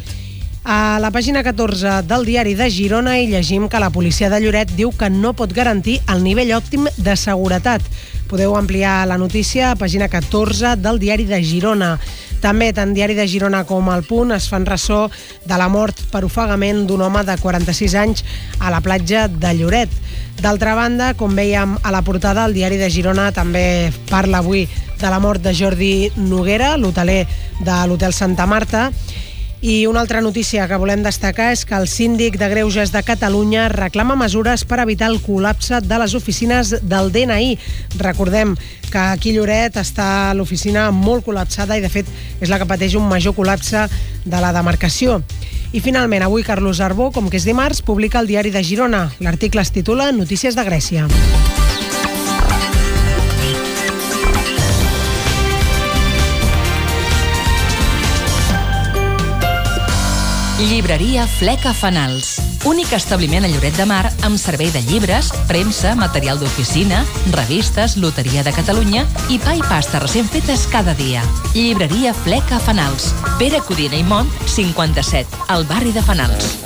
A la pàgina 14 del diari de Girona hi llegim que la policia de Lloret diu que no pot garantir el nivell òptim de seguretat. Podeu ampliar la notícia a pàgina 14 del diari de Girona. També tant Diari de Girona com El Punt es fan ressò de la mort per ofegament d'un home de 46 anys a la platja de Lloret. D'altra banda, com vèiem a la portada, el Diari de Girona també parla avui de la mort de Jordi Noguera, l'hoteler de l'hotel Santa Marta. I una altra notícia que volem destacar és que el síndic de Greuges de Catalunya reclama mesures per evitar el col·lapse de les oficines del DNI. Recordem que aquí a Lloret està l'oficina molt col·lapsada i, de fet, és la que pateix un major col·lapse de la demarcació. I finalment, avui Carlos Arbó, com que és dimarts, publica el Diari de Girona. L'article es titula Notícies de Grècia. Llibreria Fleca Fanals. Únic establiment a Lloret de Mar amb servei de llibres, premsa, material d'oficina, revistes, loteria de Catalunya i pa i pasta recent fetes cada dia. Llibreria Fleca Fanals. Pere Codina i Mont, 57, al barri de Fanals.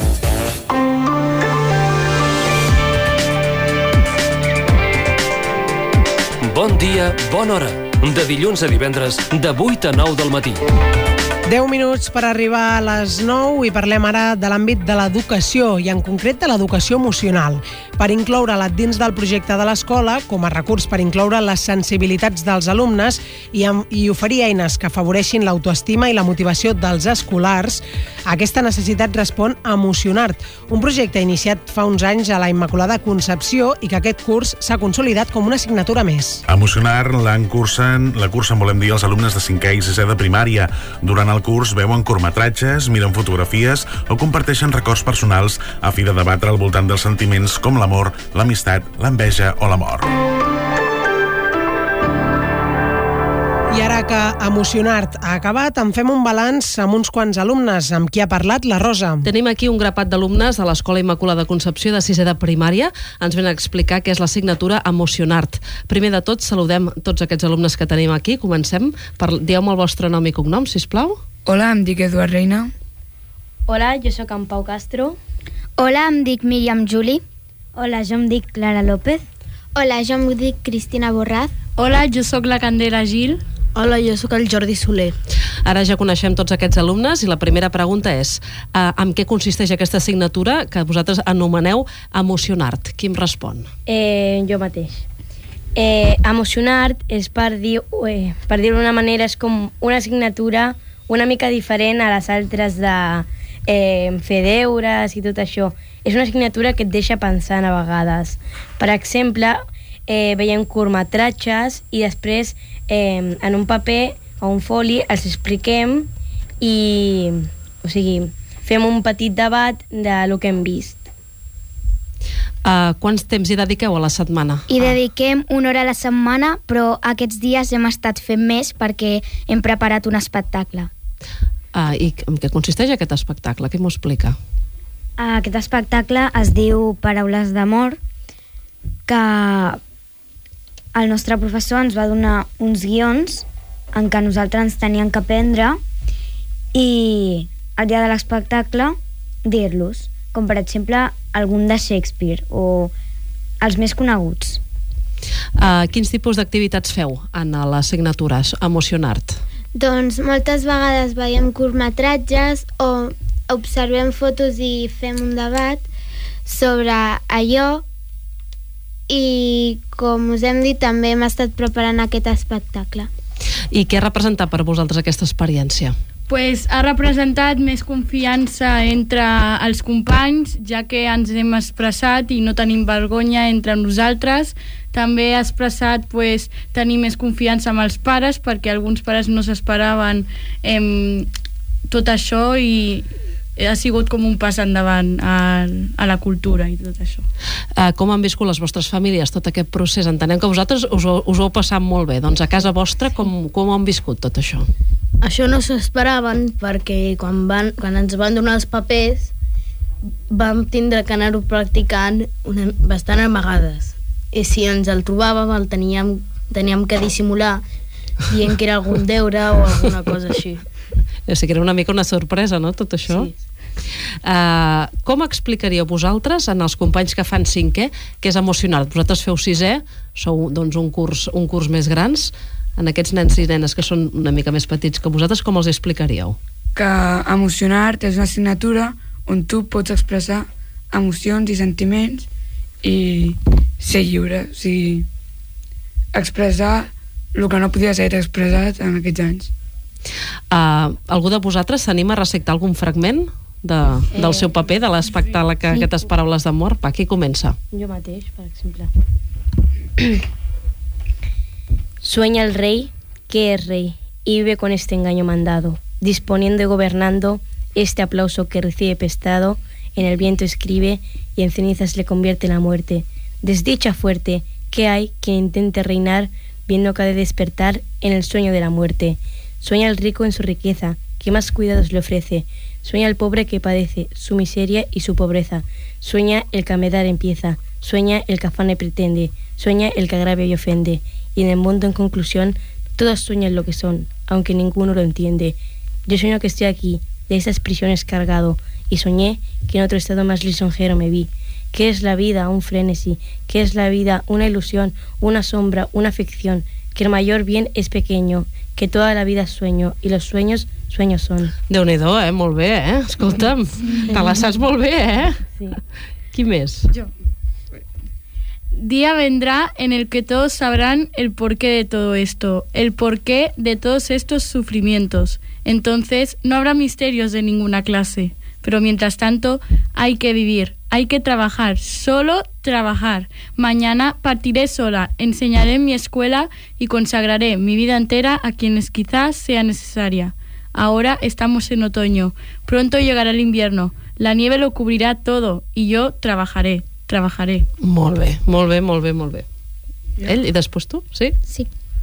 Bon dia, bona hora. De dilluns a divendres, de 8 a 9 del matí. 10 minuts per arribar a les 9 i parlem ara de l'àmbit de l'educació i en concret de l'educació emocional. Per incloure-la dins del projecte de l'escola, com a recurs per incloure les sensibilitats dels alumnes i oferir eines que afavoreixin l'autoestima i la motivació dels escolars, aquesta necessitat respon a Emocionart, un projecte iniciat fa uns anys a la Immaculada Concepció i que aquest curs s'ha consolidat com una assignatura més. Emocionart la cursen, volem dir, els alumnes de 5è i 6è de primària. Durant el curs veuen curtmetratges, miren fotografies o comparteixen records personals a fi de debatre al voltant dels sentiments com l'amor, l'amistat, l'enveja o la mort. I ara que Emocionart ha acabat, en fem un balanç amb uns quants alumnes, amb qui ha parlat la Rosa. Tenim aquí un grapat d'alumnes de l'Escola Immaculada Concepció de 6è de primària. Ens venen a explicar què és l'assignatura Emocionart. Primer de tot, saludem tots aquests alumnes que tenim aquí. Comencem. Dieu-me el vostre nom i cognom, sisplau. Hola, em dic Eduard Reina. Hola, jo sóc en Pau Castro. Hola, em dic Míriam Juli. Hola, jo em dic Clara López. Hola, jo em dic Cristina Borraz. Hola, jo sóc la Candela Gil. Hola, jo sóc el Jordi Soler. Ara ja coneixem tots aquests alumnes i la primera pregunta és en què consisteix aquesta assignatura que vosaltres anomeneu Emocionart? Qui em respon? Jo mateix. Emocionart és, per dir-ho d'una manera, és com una assignatura una mica diferent a les altres de fer deures i tot això. És una assignatura que et deixa pensant a vegades. Per exemple, veiem curtmetratges i després en un paper o un foli els expliquem i, o sigui, fem un petit debat de lo que hem vist. Quants temps hi dediqueu a la setmana? Hi dediquem una hora a la setmana, però aquests dies hem estat fent més perquè hem preparat un espectacle. I en què consisteix aquest espectacle? Què m'ho explica? Aquest espectacle es diu Paraules d'amor, que el nostre professor ens va donar uns guions en què nosaltres ens teníem que aprendre i el dia de l'espectacle dir-los, com per exemple algun de Shakespeare o els més coneguts. Quins tipus d'activitats feu en l'assignatura Emocionart? Doncs moltes vegades veiem curtmetratges o observem fotos i fem un debat sobre allò i, com us hem dit, també hem estat preparant aquest espectacle. I què ha representat per vosaltres aquesta experiència? Pues ha representat més confiança entre els companys, ja que ens hem expressat i no tenim vergonya entre nosaltres. També ha expressat tenir més confiança amb els pares, perquè alguns pares no s'esperaven tot això i ha sigut com un pas endavant a la cultura i tot això. Com han viscut les vostres famílies tot aquest procés? Entenem que vosaltres us ho heu passat molt bé. Doncs a casa vostra com han viscut tot això? Això no s'ho esperaven perquè quan ens van donar els papers vam tindre que anar-ho practicant bastant a vegades. I si ens el trobàvem el teníem que dissimular dient que era algun deure o alguna cosa així. O sigui que era una mica una sorpresa, no, tot això? Sí. Com explicaríeu vosaltres en els companys que fan 5è que és Emocionart? Vosaltres feu 6è, sou doncs un curs més grans. En aquests nens i nenes que són una mica més petits que vosaltres, com els explicaríeu? Que Emocionart és una assignatura on tu pots expressar emocions i sentiments i ser lliure, o sigui, expressar el que no podia ser expressat en aquests anys. Algú de vosaltres s'anima a recitar algun fragment del seu paper, de l'espectacle aquestes Paraules d'amor? Qui comença? Jo mateix, per exemple. Sueña el rey que es rey y vive con este engaño mandado, disponiendo y gobernando Este aplauso que recibe prestado en el viento escribe y en cenizas le convierte la muerte. Desdicha fuerte, ¿qué hay quien intente reinar viendo cada despertar en el sueño de la muerte? Sueña el rico en su riqueza, que más cuidados le ofrece. Sueña el pobre que padece su miseria y su pobreza. Sueña el que a medar empieza. Sueña el que afana y pretende. Sueña el que agravia y ofende. Y en el mundo, en conclusión, todos sueñan lo que son, aunque ninguno lo entiende. Yo sueño que estoy aquí, de esas prisiones cargado, y soñé que en otro estado más lisonjero me vi. ¿Qué es la vida? Un frenesí. ¿Qué es la vida? Una ilusión, una sombra, una ficción. Que el mayor bien es pequeño, que toda la vida es sueño, y los sueños, sueños son. Déu-n'hi-do, molt bé, Escolta'm, te la saps molt bé, Sí. Qui més? Yo. Día vendrá en el que todos sabrán el porqué de todo esto, el porqué de todos estos sufrimientos. Entonces no habrá misterios de ninguna clase. Pero mientras tanto hay que vivir, hay que trabajar, solo trabajar. Mañana partiré sola, enseñaré en mi escuela y consagraré mi vida entera a quienes quizás sea necesaria. Ahora estamos en otoño, pronto llegará el invierno, la nieve lo cubrirá todo y yo trabajaré. Molt bé, molt bé, molt bé, molt bé. Ell, i després tu? Sí? Sí.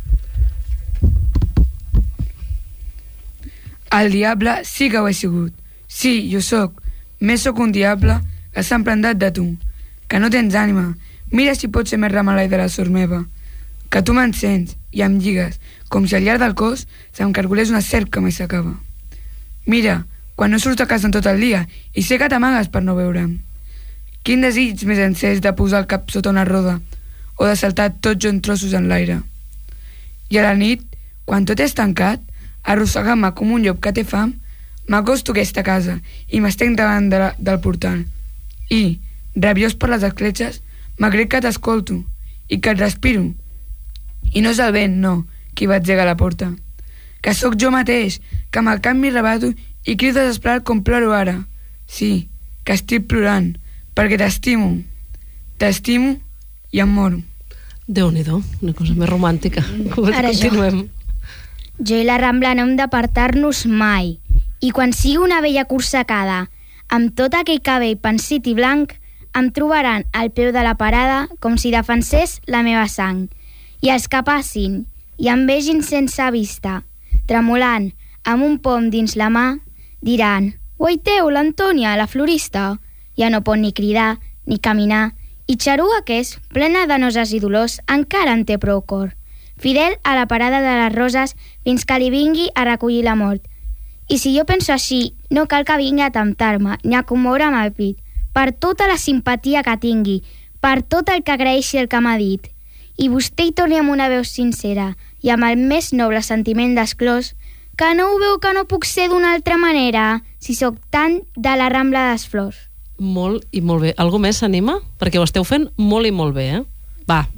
El diable sí que ho he sigut. Sí, jo sóc. Més sóc un diable que s'ha emprendat de tu. Que no tens ànima. Mira si pots ser més remelai de la sort meva. Que tu m'encens i em lligues, com si al llarg del cos se'm cargolés una serp que mai s'acaba. Mira, quan no surts a casa en tot el dia i sé que t'amagues per no veure'm. Quin desig més encès de posar el cap sota una roda o de saltar tot jo en trossos en l'aire. I a la nit, quan tot és tancat, arrossegant-me com un llop que té fam, m'acosto a aquesta casa i m'estenc davant del portal. I, rabiós per les escletxes, me crec que t'escolto i que et respiro. I no és el vent, no, qui batzega a la porta. Que sóc jo mateix, que amb el cap m'hi rebato i crido desesperat com ploro ara. Sí, que estic plorant, perquè t'estimo. T'estimo i em moro. Déu-n'hi-do, una cosa més romàntica. Ara jo. Continuem. Jo i la Rambla no hem d'apartar-nos mai. I quan sigui una vella corsacada, amb tot aquell cabell pensit i blanc, em trobaran al peu de la parada com si defensés la meva sang. I els que passin i em vegin sense vista, tremolant amb un pom dins la mà, diran: «Guaiteu, l'Antònia, la florista!» Ja no pot ni cridar ni caminar, i xarua que és, plena de noses i dolors, encara en té prou cor. Fidel a la parada de les roses fins que li vingui a recollir la mort. I si jo penso així, no cal que vingui a temptar-me ni a commoure'm el pit, per tota la simpatia que tingui, per tot el que agraeixi el que m'ha dit. I vostè hi torni amb una veu sincera i amb el més noble sentiment d'esclòs, que no ho veu que no puc ser d'una altra manera, si sóc tant de la Rambla de les Flors. Molt i molt bé. Algú més s'anima? Perquè ho esteu fent molt i molt bé, Va.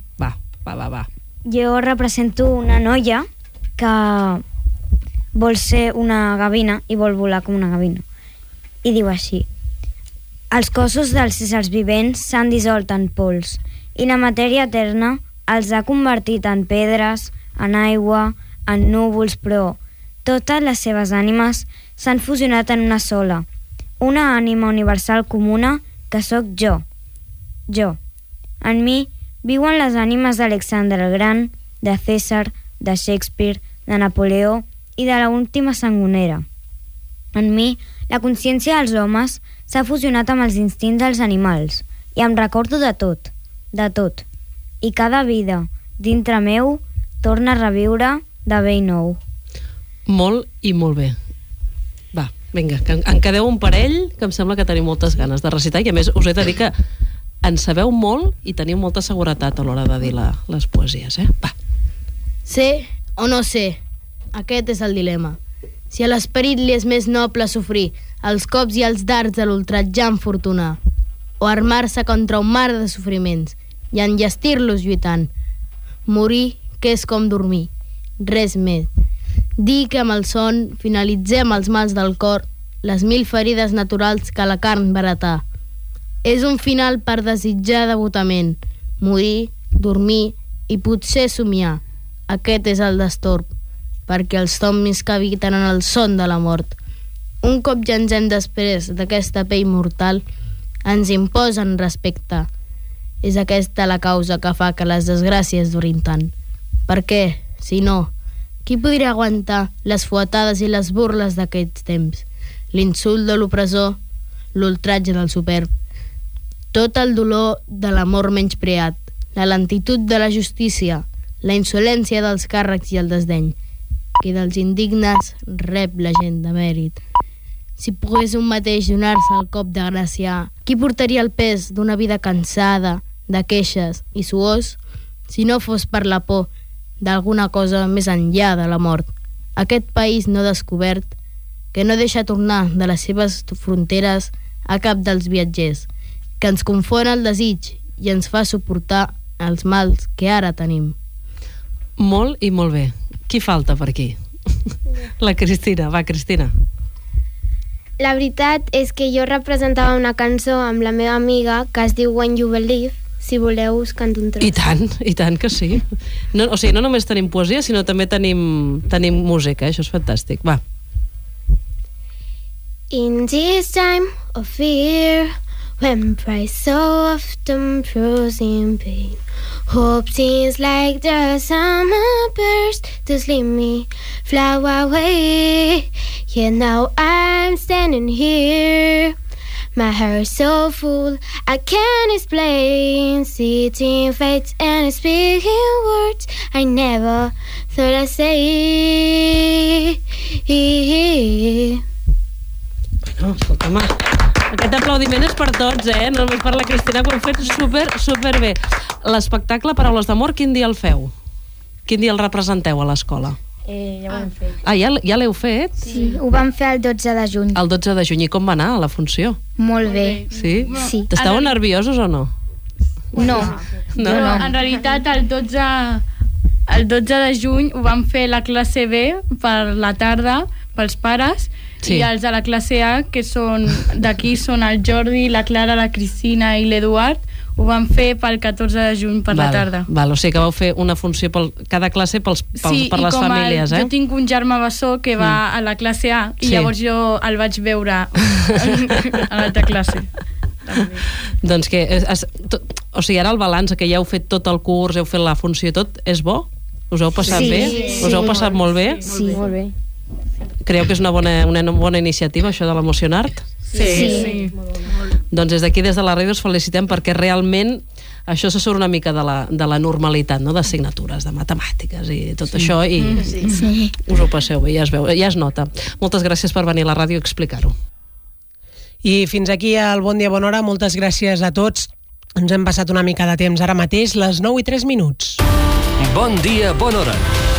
Jo represento una noia que vol ser una gavina i vol volar com una gavina. I diu així: els cossos dels éssers vivents s'han dissolt en pols i la matèria eterna els ha convertit en pedres, en aigua, en núvols, però totes les seves ànimes s'han fusionat en una sola, una ànima universal comuna que sóc jo. Jo. En mi viuen les ànimes d'Alexandre el Gran, de César, de Shakespeare, de Napoleó i de l'última sangonera. En mi, la consciència dels homes s'ha fusionat amb els instints dels animals i em recordo de tot. I cada vida, dintre meu, torna a reviure de vell nou. Molt i molt bé. Va, vinga, que en quedeu un parell que em sembla que teniu moltes ganes de recitar i a més us he de dir que en sabeu molt i teniu molta seguretat a l'hora de dir les poesies, Va. Sé o no sé, aquest és el dilema. Si a l'esperit li és més noble sofrir els cops i els dards de l'ultratjant fortuna, o armar-se contra un mar de sofriments i enllestir-los lluitant. Morir, que és com dormir, res més. Dir que amb el son finalitzem els mals del cor, les 1000 ferides naturals que la carn baratar. És un final per desitjar devotament, morir, dormir i potser somiar. Aquest és el destorb, perquè els somnis que habiten en el son de la mort Un cop ja ens hem després d'aquesta pell mortal, ens imposen respecte. És aquesta la causa que fa que les desgràcies durin tant. Per què? Si no, qui podria aguantar les fuetades i les burles d'aquests temps? L'insult de l'opressor, l'ultratge del superb, tot el dolor de l'amor menyspreat, la lentitud de la justícia, la insolència dels càrrecs i el desdeny, que dels indignes rep la gent de mèrit. Si pogués un mateix donar-se el cop de gràcia, qui portaria el pes d'una vida cansada, de queixes i suors, si no fos per la por d'alguna cosa més enllà de la mort? Aquest país no descobert, que no deixa tornar de les seves fronteres a cap dels viatgers, que ens confon el desig i ens fa suportar els mals que ara tenim. Molt i molt bé. Qui falta per aquí? La Cristina. Va, Cristina. La veritat és que jo representava una cançó amb la meva amiga que es diu When You Believe. Si voleu, us canto un tros. I tant que sí. No, o sigui, no només tenim poesia, sinó també tenim música, això és fantàstic. Va. In this time of fear, when pride so often proves in pain, hope seems like the summer burst to sleep me fly away. Yet now I'm standing here, my heart so full I can't explain, sitting facts and speaking words I never thought I'd say. Bueno, escolta'm, aquest aplaudiment és per tots, no només per la Cristina, que ho hem fet super bé. L'espectacle Paraules d'amor, quin dia el feu? Quin dia el representeu a l'escola? Ja ho hem fet. Ja l'heu fet? Sí, ho vam fer el 12 de juny. El 12 de juny. I com va anar la funció? Molt bé. Sí? Sí. Estàveu nerviosos o no? No. En realitat, el 12 de juny ho vam fer la classe B per la tarda, pels pares, i els de la classe A, que són d'aquí, són el Jordi, la Clara, la Cristina i l'Eduard, ho vam fer pel 14 de juny per la tarda. O sigui que vau fer una funció per cada classe per les famílies, jo tinc un germà bessó que va a la classe A i llavors jo el vaig veure a l'altra classe. Doncs que, o sigui, ara el balanç, que ja heu fet tot el curs, heu fet la funció i tot, és bo? Us heu passat bé? Us heu passat molt bé? Sí, molt bé. Creieu que és una bona iniciativa, això de l'Emocionart? Sí. Doncs des d'aquí, des de la ràdio, us felicitem perquè realment això se surt una mica de la normalitat, no? D'assignatures, de matemàtiques i tot això, i us ho passeu bé, ja es veu, ja es nota. Moltes gràcies per venir a la ràdio a explicar-ho. I fins aquí el Bon Dia, Bona Hora. Moltes gràcies a tots. Ens hem passat una mica de temps. Ara mateix, les 9:03. Bon dia, bona hora.